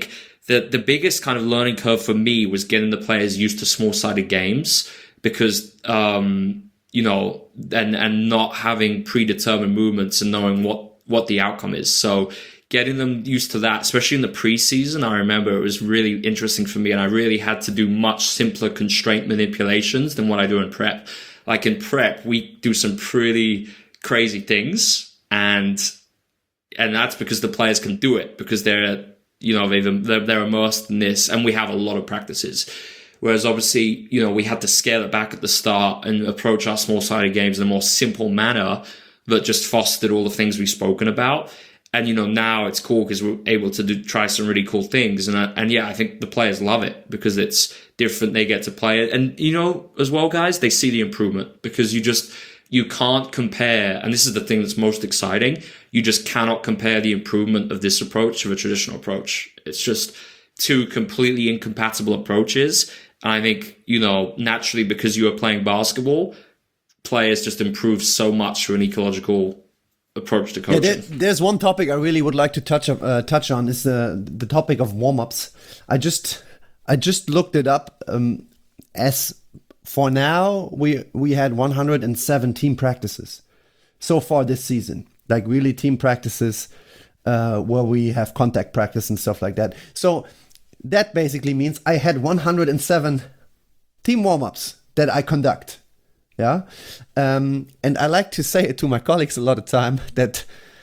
the biggest kind of learning curve for me was getting the players used to small-sided games because, you know, and not having predetermined movements and knowing what the outcome is. So getting them used to that, especially in the preseason, I remember it was really interesting for me, and I really had to do much simpler constraint manipulations than what I do in prep. Like in prep, we do some pretty crazy things, and that's because the players can do it because they're immersed in this, and we have a lot of practices. Whereas obviously, you know, we had to scale it back at the start and approach our small-sided games in a more simple manner that just fostered all the things we've spoken about. And, you know, now it's cool because we're able to try some really cool things. And yeah, I think the players love it because it's different. They get to play it. And, you know, as well, guys, they see the improvement because you can't compare. And this is the thing that's most exciting. You just cannot compare the improvement of this approach to a traditional approach. It's just two completely incompatible approaches. And I think, you know, naturally, because you are playing basketball, players just improve so much through an ecological approach to coaching. Yeah, there's one topic I really would like to touch on is the topic of warm-ups. I just looked it up. As for now, we had 107 team practices so far this season, like really team practices where we have contact practice and stuff like that. So that basically means I had 107 team warm-ups that I conduct. Yeah. And I like to say it to my colleagues a lot of time that,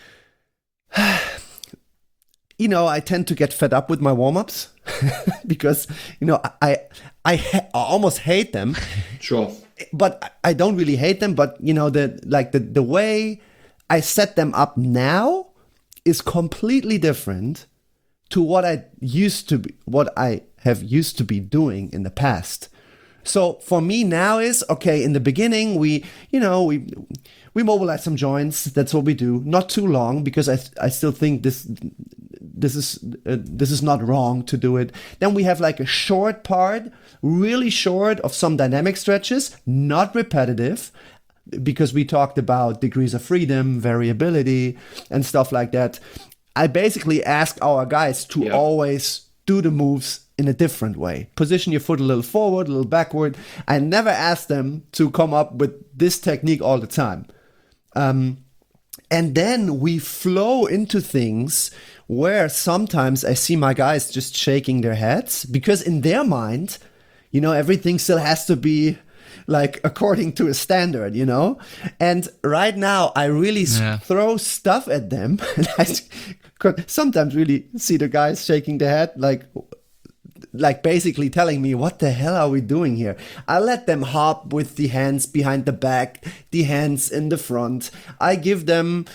you know, I tend to get fed up with my warm-ups because, you know, I almost hate them. Sure. But I don't really hate them. But, you know, the way I set them up now is completely different to what I have used to be doing in the past. So for me now is, okay, in the beginning, we mobilize some joints. That's what we do. Not too long because I still think this is not wrong to do it. Then we have like a short part, really short of some dynamic stretches, not repetitive, because we talked about degrees of freedom, variability, and stuff like that. I basically ask our guys to always do the moves in a different way. Position your foot a little forward, a little backward. I never ask them to come up with this technique all the time. And then we flow into things where sometimes I see my guys just shaking their heads because in their mind, you know, everything still has to be like according to a standard, you know? And right now I really throw stuff at them. And I could sometimes really see the guys shaking their head like basically telling me, what the hell are we doing here? I let them hop with the hands behind the back, the hands in the front. I give them,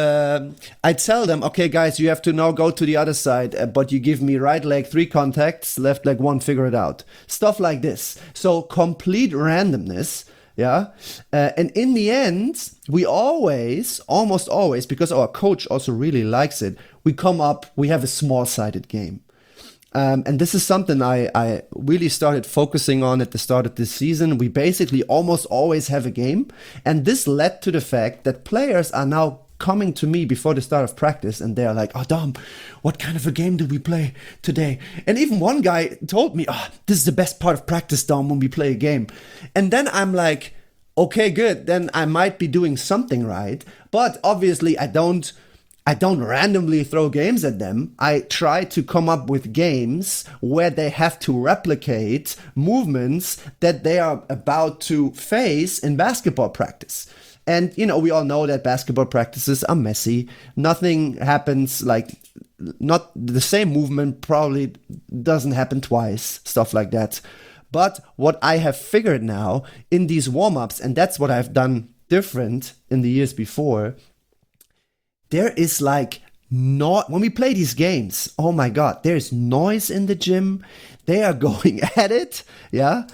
I tell them, okay, guys, you have to now go to the other side, but you give me right leg 3 contacts, left leg 1, figure it out. Stuff like this. So complete randomness. Yeah. And in the end, we almost always, because our coach also really likes it, we have a small-sided game. And this is something I really started focusing on at the start of this season. We basically almost always have a game. And this led to the fact that players are now coming to me before the start of practice and they're like, oh, Dom, what kind of a game do we play today? And even one guy told me, oh, this is the best part of practice, Dom, when we play a game. And then I'm like, okay, good. Then I might be doing something right. But obviously I don't randomly throw games at them. I try to come up with games where they have to replicate movements that they are about to face in basketball practice. And, you know, we all know that basketball practices are messy. Nothing happens not the same movement probably doesn't happen twice, stuff like that. But what I have figured now in these warm-ups, and that's what I've done different in the years before, there is when we play these games, oh my God, there's noise in the gym. They are going at it. Yeah.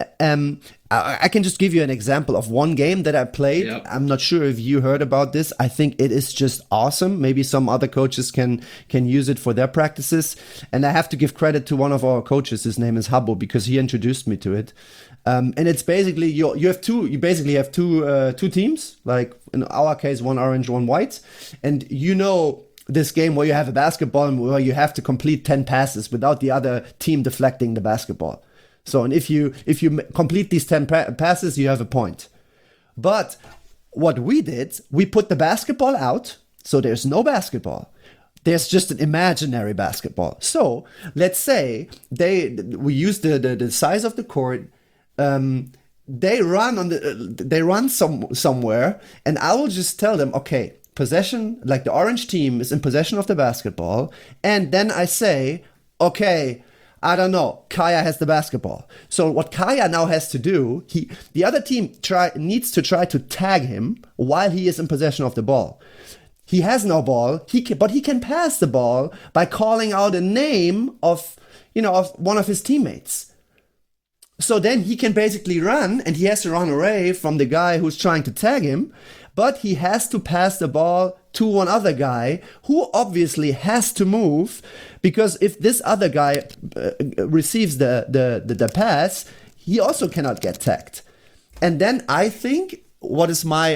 I can just give you an example of one game that I played. Yep. I'm not sure if you heard about this. I think it is just awesome. Maybe some other coaches can use it for their practices. And I have to give credit to one of our coaches. His name is Habbo because he introduced me to it. And it's basically you basically have two teams, like in our case, one orange, one white. And you know this game where you have a basketball where you have to complete 10 passes without the other team deflecting the basketball. So, and if you complete these 10 passes, you have a point. But what we did, we put the basketball out, so there's no basketball. There's just an imaginary basketball. So let's say we use the size of the court. They run somewhere, and I will just tell them, okay, possession, like the orange team is in possession of the basketball, and then I say, okay, I don't know, Kaya has the basketball. So what Kaya now has to do, the other team needs to try to tag him while he is in possession of the ball. He has no ball, but he can pass the ball by calling out a name of one of his teammates. So then he can basically run, and he has to run away from the guy who's trying to tag him, but he has to pass the ball to one other guy who obviously has to move, because if this other guy receives the pass, he also cannot get tagged. And then I think what is my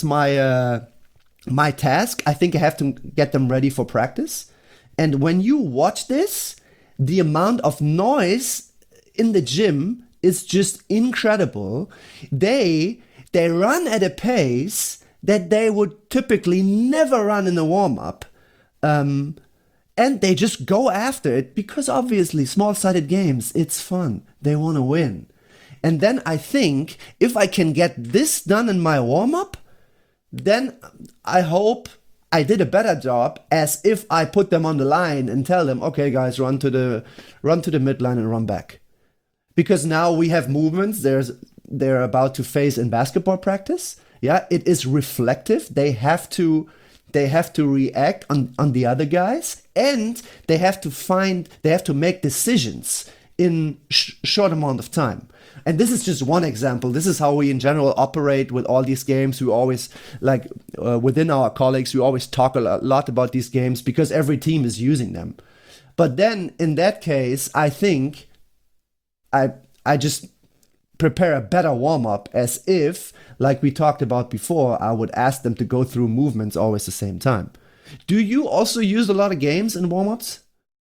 task? I think I have to get them ready for practice. And when you watch this, the amount of noise in the gym is just incredible. They run at a pace that they would typically never run in a warm-up. And they just go after it because obviously small-sided games, it's fun. They want to win. And then I think if I can get this done in my warm-up, then I hope I did a better job as if I put them on the line and tell them, okay, guys, run to the midline and run back. Because now we have movements they're about to face in basketball practice. Yeah, it is reflective. They have to react on the other guys, and they have to make decisions in short amount of time. And this is just one example. This is how we in general operate with all these games. We always, within our colleagues, we always talk a lot about these games because every team is using them. But then in that case, I think I just prepare a better warm-up, as if, like we talked about before, I would ask them to go through movements always the same time. Do you also use a lot of games in warm-ups?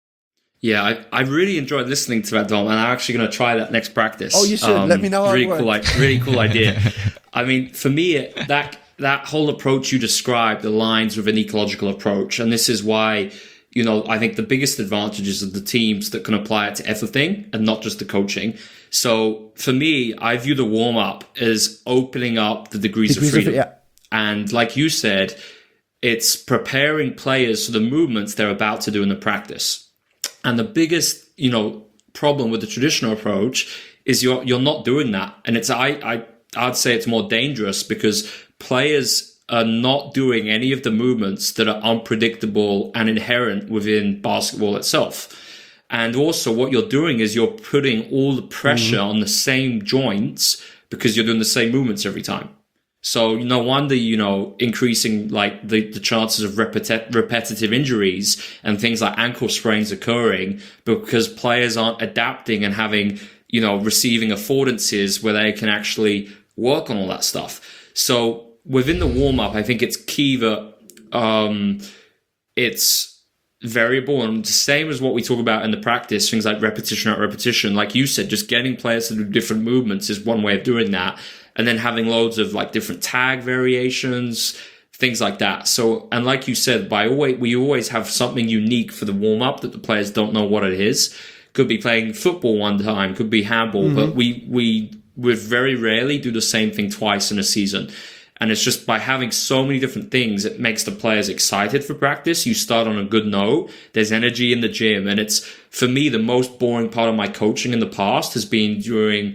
Yeah, I really enjoyed listening to that, Dom, and I'm actually going to try that next practice. Oh, you should. Let me know how it works. Really cool idea. I mean, for me, that whole approach you described aligns with an ecological approach, and this is why, I think the biggest advantages of the teams that can apply it to everything and not just the coaching. So for me, I view the warm-up as opening up the degrees of freedom. Yeah. And like you said, it's preparing players for the movements they're about to do in the practice. And the biggest, problem with the traditional approach is you're not doing that. And I'd say it's more dangerous because players are not doing any of the movements that are unpredictable and inherent within basketball itself. And also what you're doing is you're putting all the pressure on the same joints because you're doing the same movements every time. So no wonder, increasing like the chances of repetitive injuries and things like ankle sprains occurring because players aren't adapting and having, receiving affordances where they can actually work on all that stuff. So within the warm-up, I think it's key that it's variable, and the same as what we talk about in the practice, things like repetition at repetition. Like you said, just getting players to do different movements is one way of doing that. And then having loads of like different tag variations, things like that. So, and like you said, we always have something unique for the warm-up that the players don't know what it is. Could be playing football one time, could be handball, but we very rarely do the same thing twice in a season. And it's just by having so many different things, it makes the players excited for practice. You start on a good note. There's energy in the gym. And it's, for me, the most boring part of my coaching in the past has been during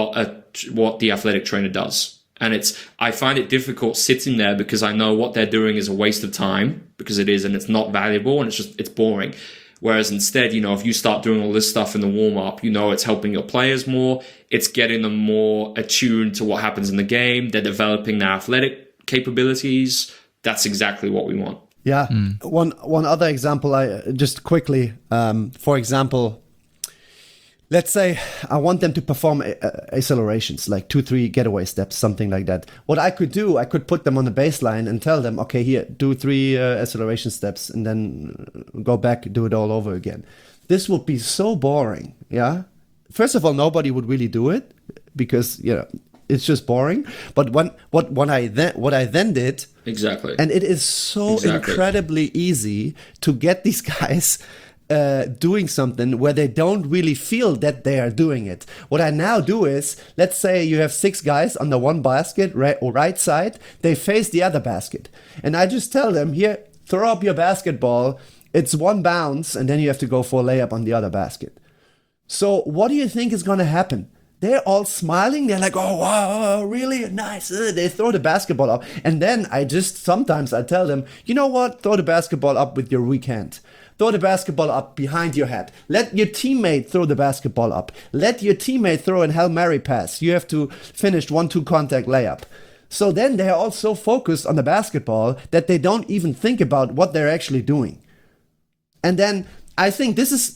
what the athletic trainer does. And I find it difficult sitting there because I know what they're doing is a waste of time, because it is, and it's not valuable, and it's boring. Whereas instead, if you start doing all this stuff in the warm-up, it's helping your players more. It's getting them more attuned to what happens in the game. They're developing their athletic capabilities. That's exactly what we want. Yeah. One other example, just quickly, for example, let's say I want them to perform accelerations, like 2-3 getaway steps, something like that. What I could do, I could put them on the baseline and tell them, okay, here, do 3 acceleration steps and then go back, do it all over again. This would be so boring, yeah? First of all, nobody would really do it because, it's just boring. But what I then did, exactly, and it is so incredibly easy to get these guys doing something where they don't really feel that they are doing it. What I now do is, let's say you have 6 guys on the one basket, right side, they face the other basket. And I just tell them, here, throw up your basketball, it's 1 bounce, and then you have to go for a layup on the other basket. So what do you think is going to happen? They're all smiling. They're like, oh, wow, really nice. They throw the basketball up. And then sometimes I tell them, you know what? Throw the basketball up with your weak hand. Throw the basketball up behind your head. Let your teammate throw the basketball up. Let your teammate throw an Hail Mary pass. You have to finish 1-2 contact layup. So then they're all so focused on the basketball that they don't even think about what they're actually doing. And then I think this is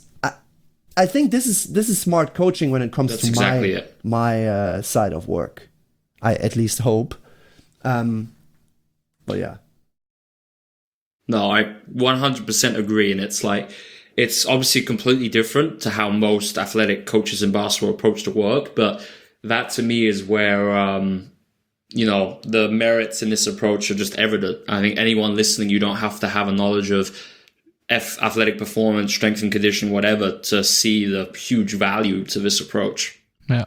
smart coaching when it comes to my side of work. I at least hope. But yeah. No, I 100% agree. And it's obviously completely different to how most athletic coaches in basketball approach the work. But that to me is where, the merits in this approach are just evident. I think anyone listening, you don't have to have a knowledge of athletic performance, strength and conditioning, whatever, to see the huge value to this approach. Yeah.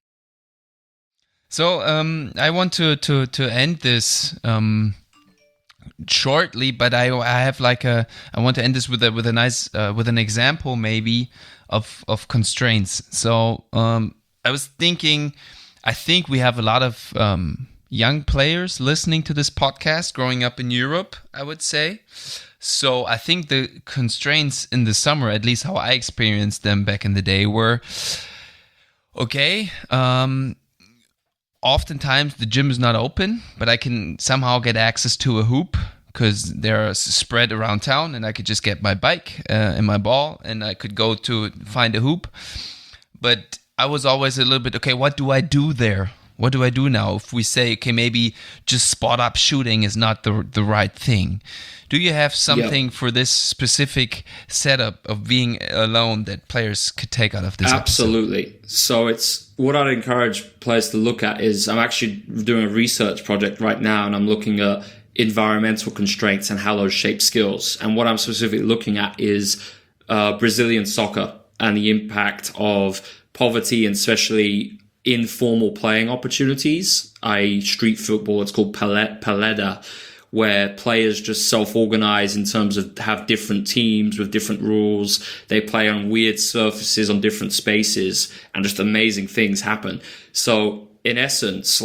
So I want to end this shortly, but I want to end this with a nice with an example maybe of constraints. So I was thinking, I think we have a lot of young players listening to this podcast growing up in Europe, I would say. So I think the constraints in the summer, at least how I experienced them back in the day, were, okay, oftentimes the gym is not open, but I can somehow get access to a hoop because they're spread around town, and I could just get my bike and my ball, and I could go to find a hoop. But I was always a little bit, okay, what do I do there? What do I do now if we say, okay, maybe just spot up shooting is not the right thing? Do you have something for this specific setup of being alone that players could take out of this Absolutely. episode? So it's what I'd encourage players to look at is, I'm actually doing a research project right now, and I'm looking at environmental constraints and how those shape skills. And what I'm specifically looking at is Brazilian soccer and the impact of poverty, and especially informal playing opportunities, i.e. street football. It's called Pelada, where players just self-organize in terms of have different teams with different rules. They play on weird surfaces on different spaces, and just amazing things happen. So in essence,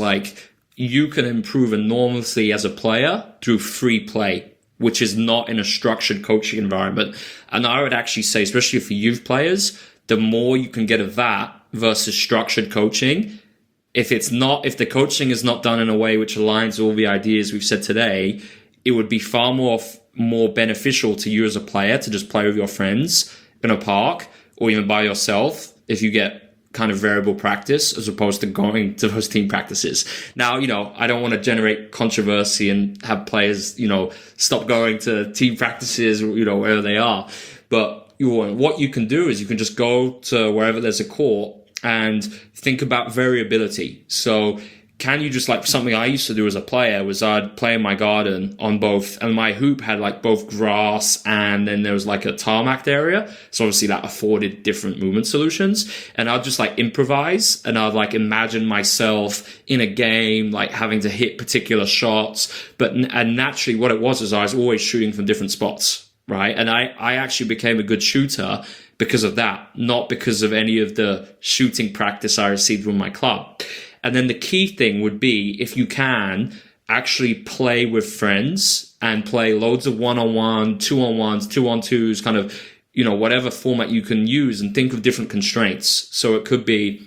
you can improve enormously as a player through free play, which is not in a structured coaching environment. And I would actually say, especially for youth players, the more you can get of that versus structured coaching, if the coaching is not done in a way which aligns with all the ideas we've said today, it would be far more beneficial to you as a player to just play with your friends in a park or even by yourself if you get kind of variable practice as opposed to going to those team practices. Now, I don't want to generate controversy and have players, stop going to team practices, wherever they are. But what you can do is you can just go to wherever there's a court and think about variability. So can you just, something I used to do as a player was I'd play in my garden on both, and my hoop had both grass and then there was a tarmac area. So obviously that afforded different movement solutions. And I'd just improvise, and I'd imagine myself in a game, having to hit particular shots. And naturally what it was is I was always shooting from different spots, right? And I actually became a good shooter because of that, not because of any of the shooting practice I received from my club. And then the key thing would be, if you can, actually play with friends and play loads of one-on-one, two-on-ones, two-on-twos, kind of, whatever format you can use, and think of different constraints. So it could be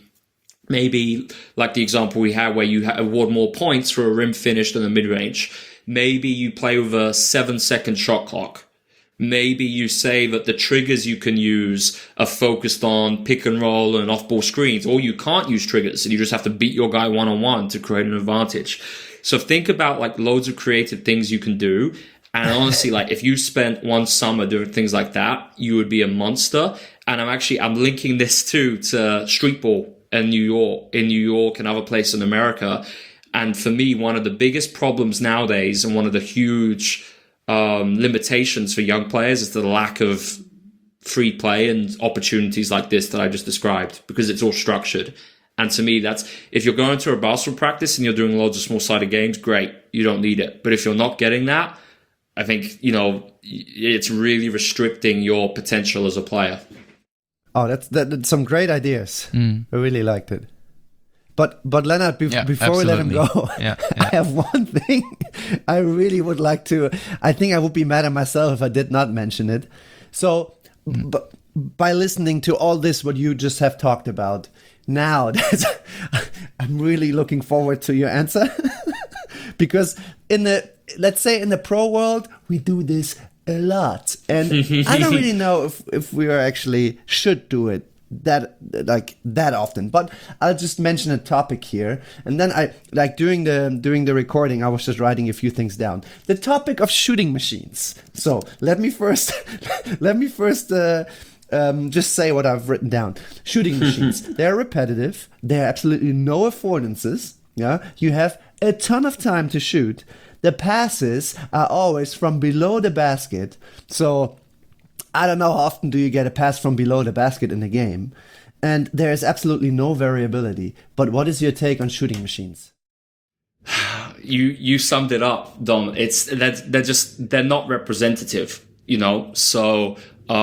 maybe like the example we had where you award more points for a rim finish than a mid-range. Maybe you play with a 7-second shot clock. maybe you say that the triggers you can use are focused on pick and roll and off ball screens, or you can't use triggers and you just have to beat your guy one-on-one to create an advantage. So think about like loads of creative things you can do. And honestly, like if you spent one summer doing things like that, you would be a monster. And I'm linking this too to street ball in New York and other places in America. And for me, one of the biggest problems nowadays and one of the huge limitations for young players is the lack of free play and opportunities like this that I just described, because it's all structured. And to me, that's, if you're going to a basketball practice and you're doing loads of small-sided games, great, you don't need it. But if you're not getting that, I think, it's really restricting your potential as a player. Oh, that's some great ideas. I really liked it. But Leonard, before we let him go, I have one thing I really would like to. I think I would be mad at myself if I did not mention it. So, by listening to all this, what you just have talked about, now I'm really looking forward to your answer. Because let's say in the pro world, we do this a lot. And I don't really know if we actually should do it that often. But I'll just mention a topic here. And then during the recording, I was just writing a few things down. The topic of shooting machines. So let me first just say what I've written down. Shooting machines. They're repetitive. There are absolutely no affordances. Yeah, you have a ton of time to shoot. The passes are always from below the basket. So I don't know how often do you get a pass from below the basket in a game. And there is absolutely no variability. But what is your take on shooting machines? You summed it up, Dom. They're not representative, So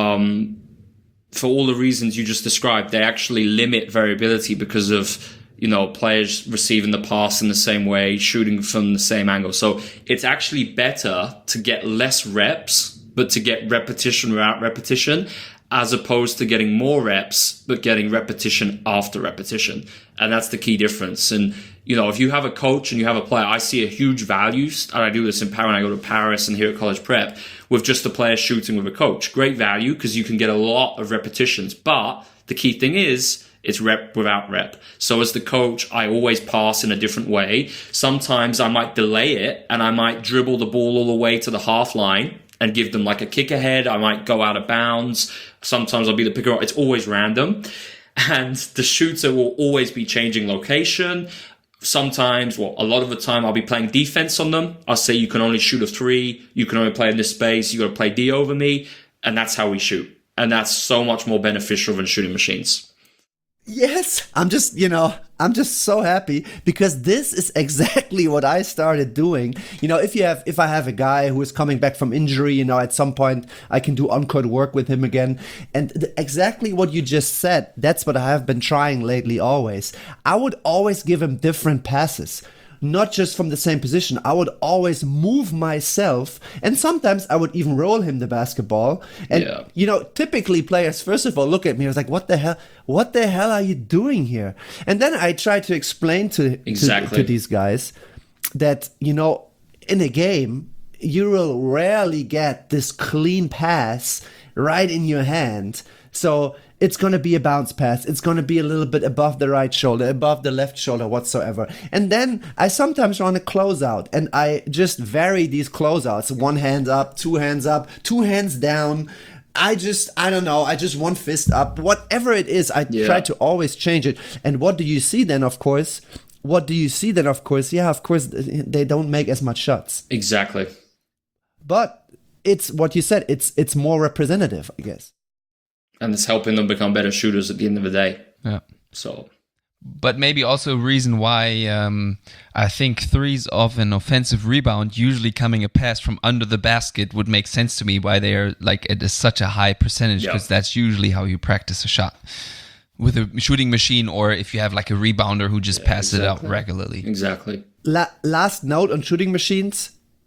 for all the reasons you just described, they actually limit variability because of players receiving the pass in the same way, shooting from the same angle. So it's actually better to get less reps, but to get repetition without repetition, as opposed to getting more reps, but getting repetition after repetition. And that's the key difference. And, if you have a coach and you have a player, I see a huge value, and I do this in Paris when I go to Paris and here at College Prep, with just the player shooting with a coach. Great value because you can get a lot of repetitions. But the key thing is, it's rep without rep. So as the coach, I always pass in a different way. Sometimes I might delay it and I might dribble the ball all the way to the half line and give them like a kick ahead. I might go out of bounds. Sometimes I'll be the picker. It's always random. And the shooter will always be changing location. Sometimes, a lot of the time I'll be playing defense on them. I'll say you can only shoot a 3. You can only play in this space. You got to play D over me. And that's how we shoot. And that's so much more beneficial than shooting machines. Yes, I'm just so happy because this is exactly what I started doing. If I have a guy who is coming back from injury, at some point I can do on-court work with him again. And exactly what you just said, that's what I have been trying lately always. I would always give him different passes. Not just from the same position. I would always move myself, and sometimes I would even roll him the basketball. And typically players, first of all, look at me. I was like, "What the hell? What the hell are you doing here?" And then I try to explain to these guys that in a game you will rarely get this clean pass right in your hand. So it's going to be a bounce pass. It's going to be a little bit above the right shoulder, above the left shoulder, whatsoever. And then I sometimes run a closeout, and I just vary these closeouts. 1 hand up, 2 hands up, 2 hands down. I don't know. I just 1 fist up. Whatever it is, I try to always change it. And what do you see then, of course? Yeah, of course, they don't make as much shots. Exactly. But it's what you said. It's more representative, I guess. And it's helping them become better shooters at the end of the day. Yeah. So, but maybe also a reason why I think threes of an offensive rebound, usually coming a pass from under the basket, would make sense to me. Why they are like at such a high percentage, because that's usually how you practice a shot with a shooting machine, or if you have like a rebounder who just passes it out regularly. Exactly. Last note on shooting machines.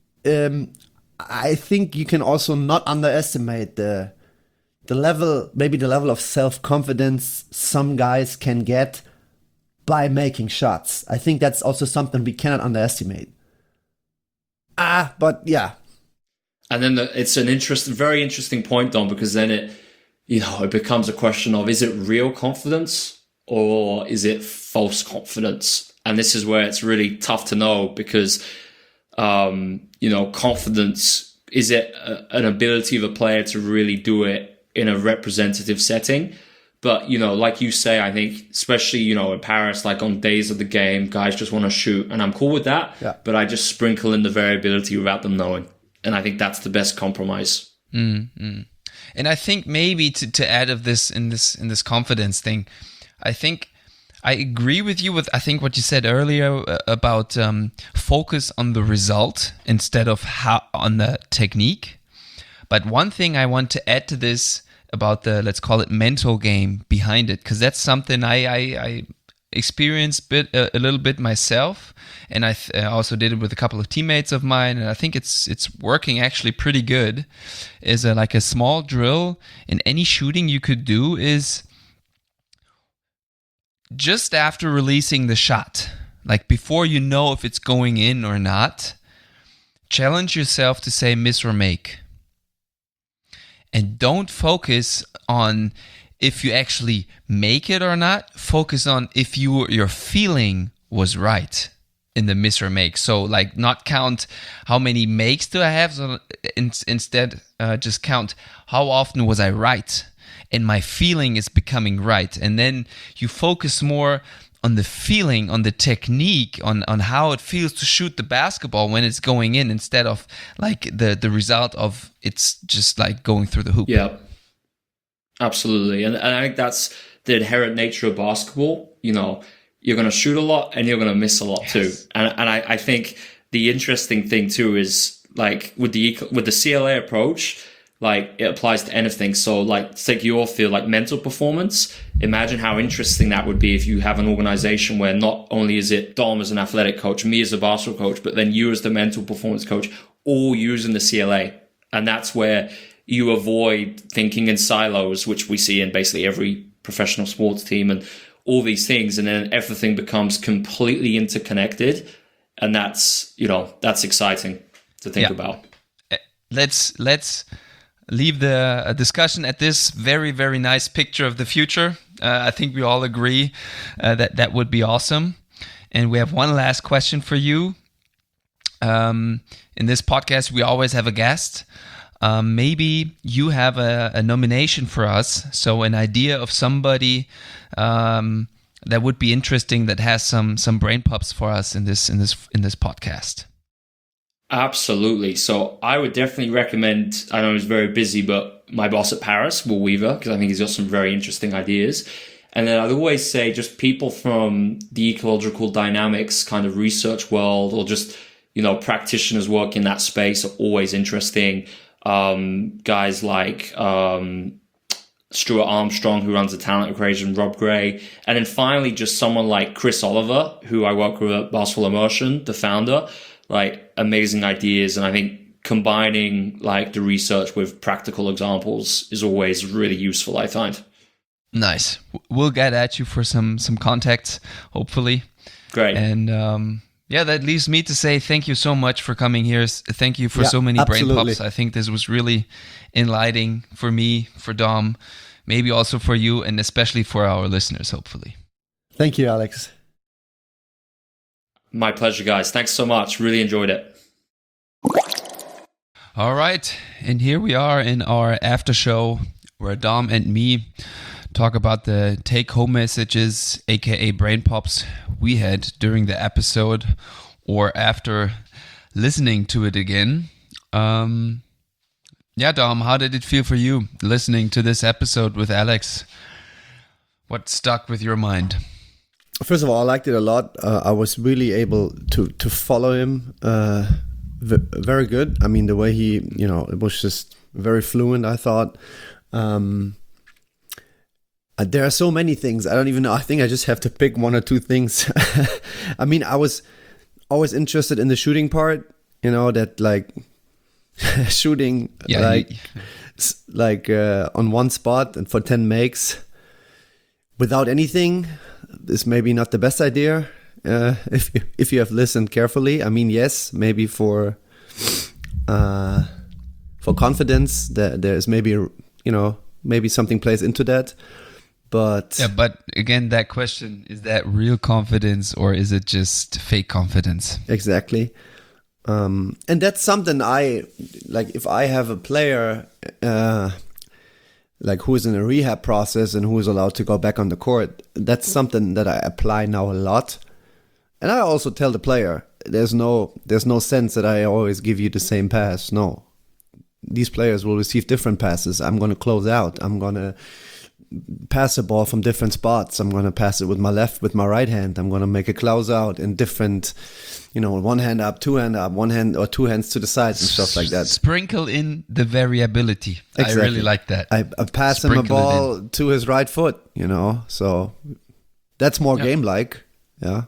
I think you can also not underestimate the level of self-confidence some guys can get by making shots. I think that's also something we cannot underestimate. But yeah. And then it's an very interesting point, Dom, because then it becomes a question of, is it real confidence or is it false confidence? And this is where it's really tough to know because, confidence, is it an ability of a player to really do it in a representative setting? But, like you say, I think, especially, in Paris, like on days of the game, guys just want to shoot. And I'm cool with that. Yeah. But I just sprinkle in the variability without them knowing. And I think that's the best compromise. Mm-hmm. And I think maybe to add of this in this confidence thing, I think I agree with you with, I think, what you said earlier about focus on the result instead of on the technique. But one thing I want to add to this about the, let's call it, mental game behind it, because that's something I experienced a little bit myself, and I also did it with a couple of teammates of mine, and I think it's working actually pretty good. Is like a small drill in any shooting you could do is just after releasing the shot, like before you know if it's going in or not, challenge yourself to say miss or make. And don't focus on if you actually make it or not. Focus on if your feeling was right in the miss or make. So like not count how many makes do I have. So instead, just count how often was I right. And my feeling is becoming right. And then you focus more on the feeling, on the technique, on how it feels to shoot the basketball when it's going in, instead of like the result of it's just like going through the hoop. Yeah, absolutely. And I think that's the inherent nature of basketball. You're going to shoot a lot and you're going to miss a lot too. And I think the interesting thing too is like with the CLA approach, like it applies to anything. So like take your field, like mental performance. Imagine how interesting that would be if you have an organization where not only is it Dom as an athletic coach, me as a basketball coach, but then you as the mental performance coach, all using the CLA. And that's where you avoid thinking in silos, which we see in basically every professional sports team and all these things. And then everything becomes completely interconnected. And that's exciting to think about. Let's leave the discussion at this very, very nice picture of the future. I think we all agree that would be awesome. And we have one last question for you. In this podcast, we always have a guest. Maybe you have a nomination for us. So an idea of somebody that would be interesting, that has some brain pops for us in this podcast. Absolutely. So I would definitely recommend, I know he's very busy, but my boss at Paris, Will Weaver, because I think he's got some very interesting ideas. And then I'd always say just people from the ecological dynamics kind of research world, or just, practitioners work in that space are always interesting. Guys like Stuart Armstrong, who runs the talent equation, Rob Gray. And then finally, just someone like Chris Oliver, who I work with at Basketball Immersion, the founder. Like amazing ideas. And I think combining like the research with practical examples is always really useful, I find. Nice. We'll get at you for some contacts, hopefully. Great. And that leaves me to say thank you so much for coming here. Thank you for so many brain pops. I think this was really enlightening for me, for Dom, maybe also for you, and especially for our listeners, hopefully. Thank you, Alex. My pleasure, guys. Thanks so much. Really enjoyed it. All right. And here we are in our after show where Dom and me talk about the take-home messages, aka brain pops, we had during the episode or after listening to it again. Dom, how did it feel for you listening to this episode with Alex? What stuck with your mind? First of all, I liked it a lot. I was really able to follow him very good. I mean, the way he, it was just very fluent, I thought. There are so many things. I don't even know. I think I just have to pick one or two things. I mean, I was always interested in the shooting part, that like shooting on one spot and for 10 makes without anything is maybe not the best idea if you have listened carefully. I mean, yes, maybe for for confidence. There is maybe, maybe something plays into that. But yeah, but again, that question, is that real confidence or is it just fake confidence? Exactly. And that's something if I have a player who is in a rehab process and who is allowed to go back on the court, that's something that I apply now a lot. And I also tell the player, there's no sense that I always give you the same pass. No. These players will receive different passes. I'm going to close out. I'm going to pass the ball from different spots. I'm going to pass it with my left, with my right hand. I'm going to make a close out in different, one hand up, two hand up, one hand or two hands to the sides and stuff like that. Sprinkle in the variability. Exactly. I really like that. I pass him a ball to his right foot, so that's more game-like. Yeah.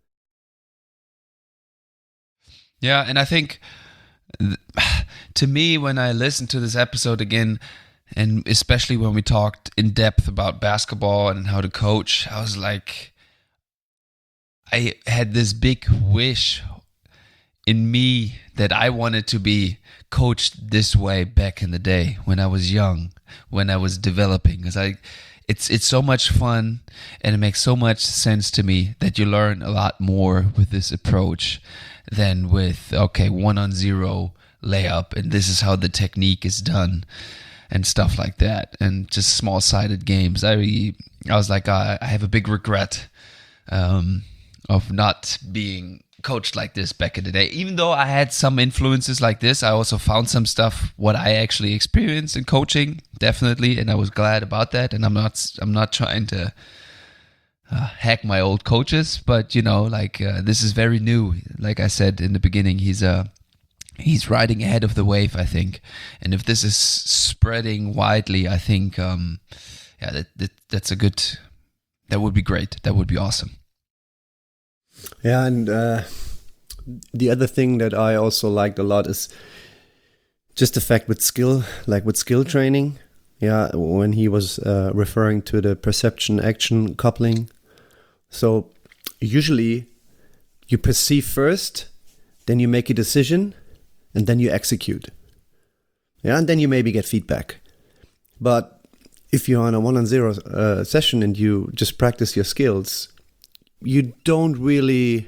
Yeah, and I think to me, when I listened to this episode again, and especially when we talked in depth about basketball and how to coach, I was like, I had this big wish in me that I wanted to be coached this way back in the day when I was young, when I was developing. Because it's so much fun and it makes so much sense to me that you learn a lot more with this approach than with, 1-on-0 layup and this is how the technique is done. And stuff like that, and just small-sided games. I was like, I have a big regret of not being coached like this back in the day. Even though I had some influences like this, I also found some stuff what I actually experienced in coaching, definitely, and I was glad about that. And I'm not trying to hack my old coaches, but this is very new. Like I said in the beginning, he's riding ahead of the wave, I think. And if this is spreading widely, I think, that's that would be great. That would be awesome. Yeah, and the other thing that I also liked a lot is just the fact with skill training. Yeah, when he was referring to the perception-action coupling. So usually you perceive first, then you make a decision, and then you execute. Yeah, and then you maybe get feedback. But if you're on a 1-on-0 session and you just practice your skills, you don't really,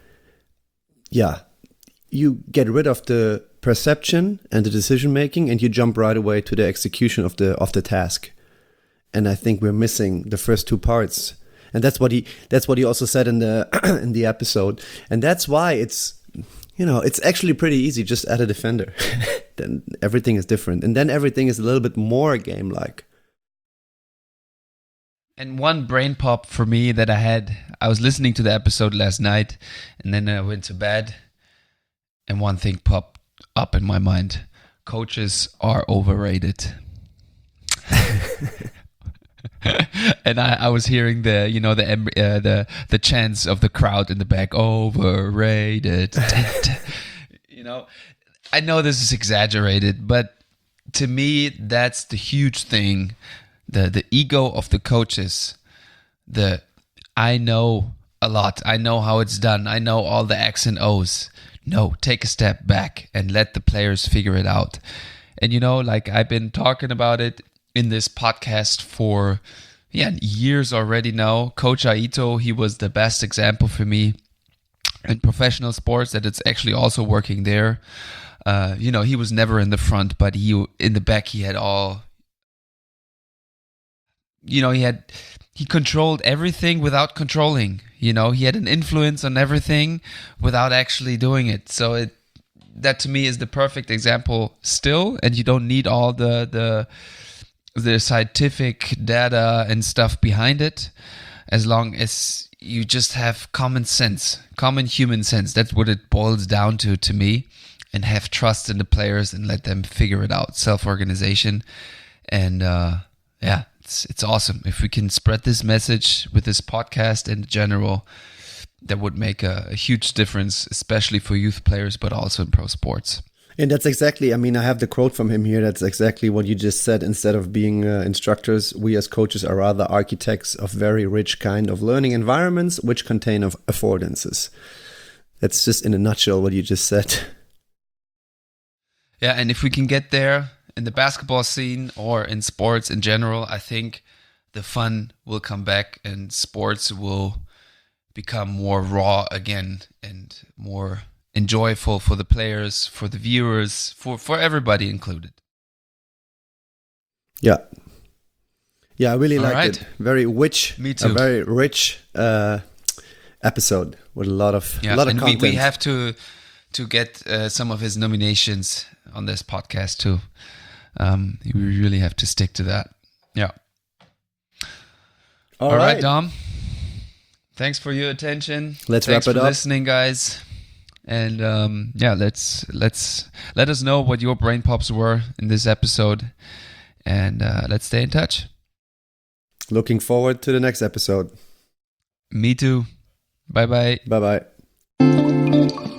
you get rid of the perception and the decision making, and you jump right away to the execution of the task. And I think we're missing the first two parts. And that's what he also said in the in the episode. And that's why it's actually pretty easy. Just add a defender. Then everything is different. And then everything is a little bit more game-like. And one brain pop for me that I was listening to the episode last night, and then I went to bed, and one thing popped up in my mind. Coaches are overrated. And I was hearing the chants of the crowd in the back, overrated. I know this is exaggerated, but to me, that's the huge thing. The ego of the coaches. I know a lot. I know how it's done. I know all the X and O's. No, take a step back and let the players figure it out. And I've been talking about it in this podcast for years already now. Coach Aito, he was the best example for me in professional sports that it's actually also working there. He was never in the front, but in the back he had all. He controlled everything without controlling. He had an influence on everything without actually doing it. So that to me is the perfect example still, and you don't need all the scientific data and stuff behind it, as long as you just have common sense, common human sense. That's what it boils down to me, and have trust in the players and let them figure it out. Self-organization, and it's awesome if we can spread this message with this podcast in general. That would make a huge difference, especially for youth players, but also in pro sports. And that's exactly, I have the quote from him here. That's exactly what you just said. Instead of being instructors, we as coaches are rather architects of very rich kind of learning environments, which contain affordances. That's just in a nutshell what you just said. Yeah, and if we can get there in the basketball scene or in sports in general, I think the fun will come back and sports will become more raw again and more enjoyable for the players, for the viewers, for everybody included. Yeah. Yeah, I really liked right. it. Very rich. Me too. A very rich episode with a lot of content. We have to get some of his nominations on this podcast too. We really have to stick to that. Yeah. All right, Dom. Thanks for your attention. Thanks wrap it for up. Listening, guys. And let us know what your brain pops were in this episode, and let's stay in touch. Looking forward to the next episode. Me too. Bye bye. Bye bye.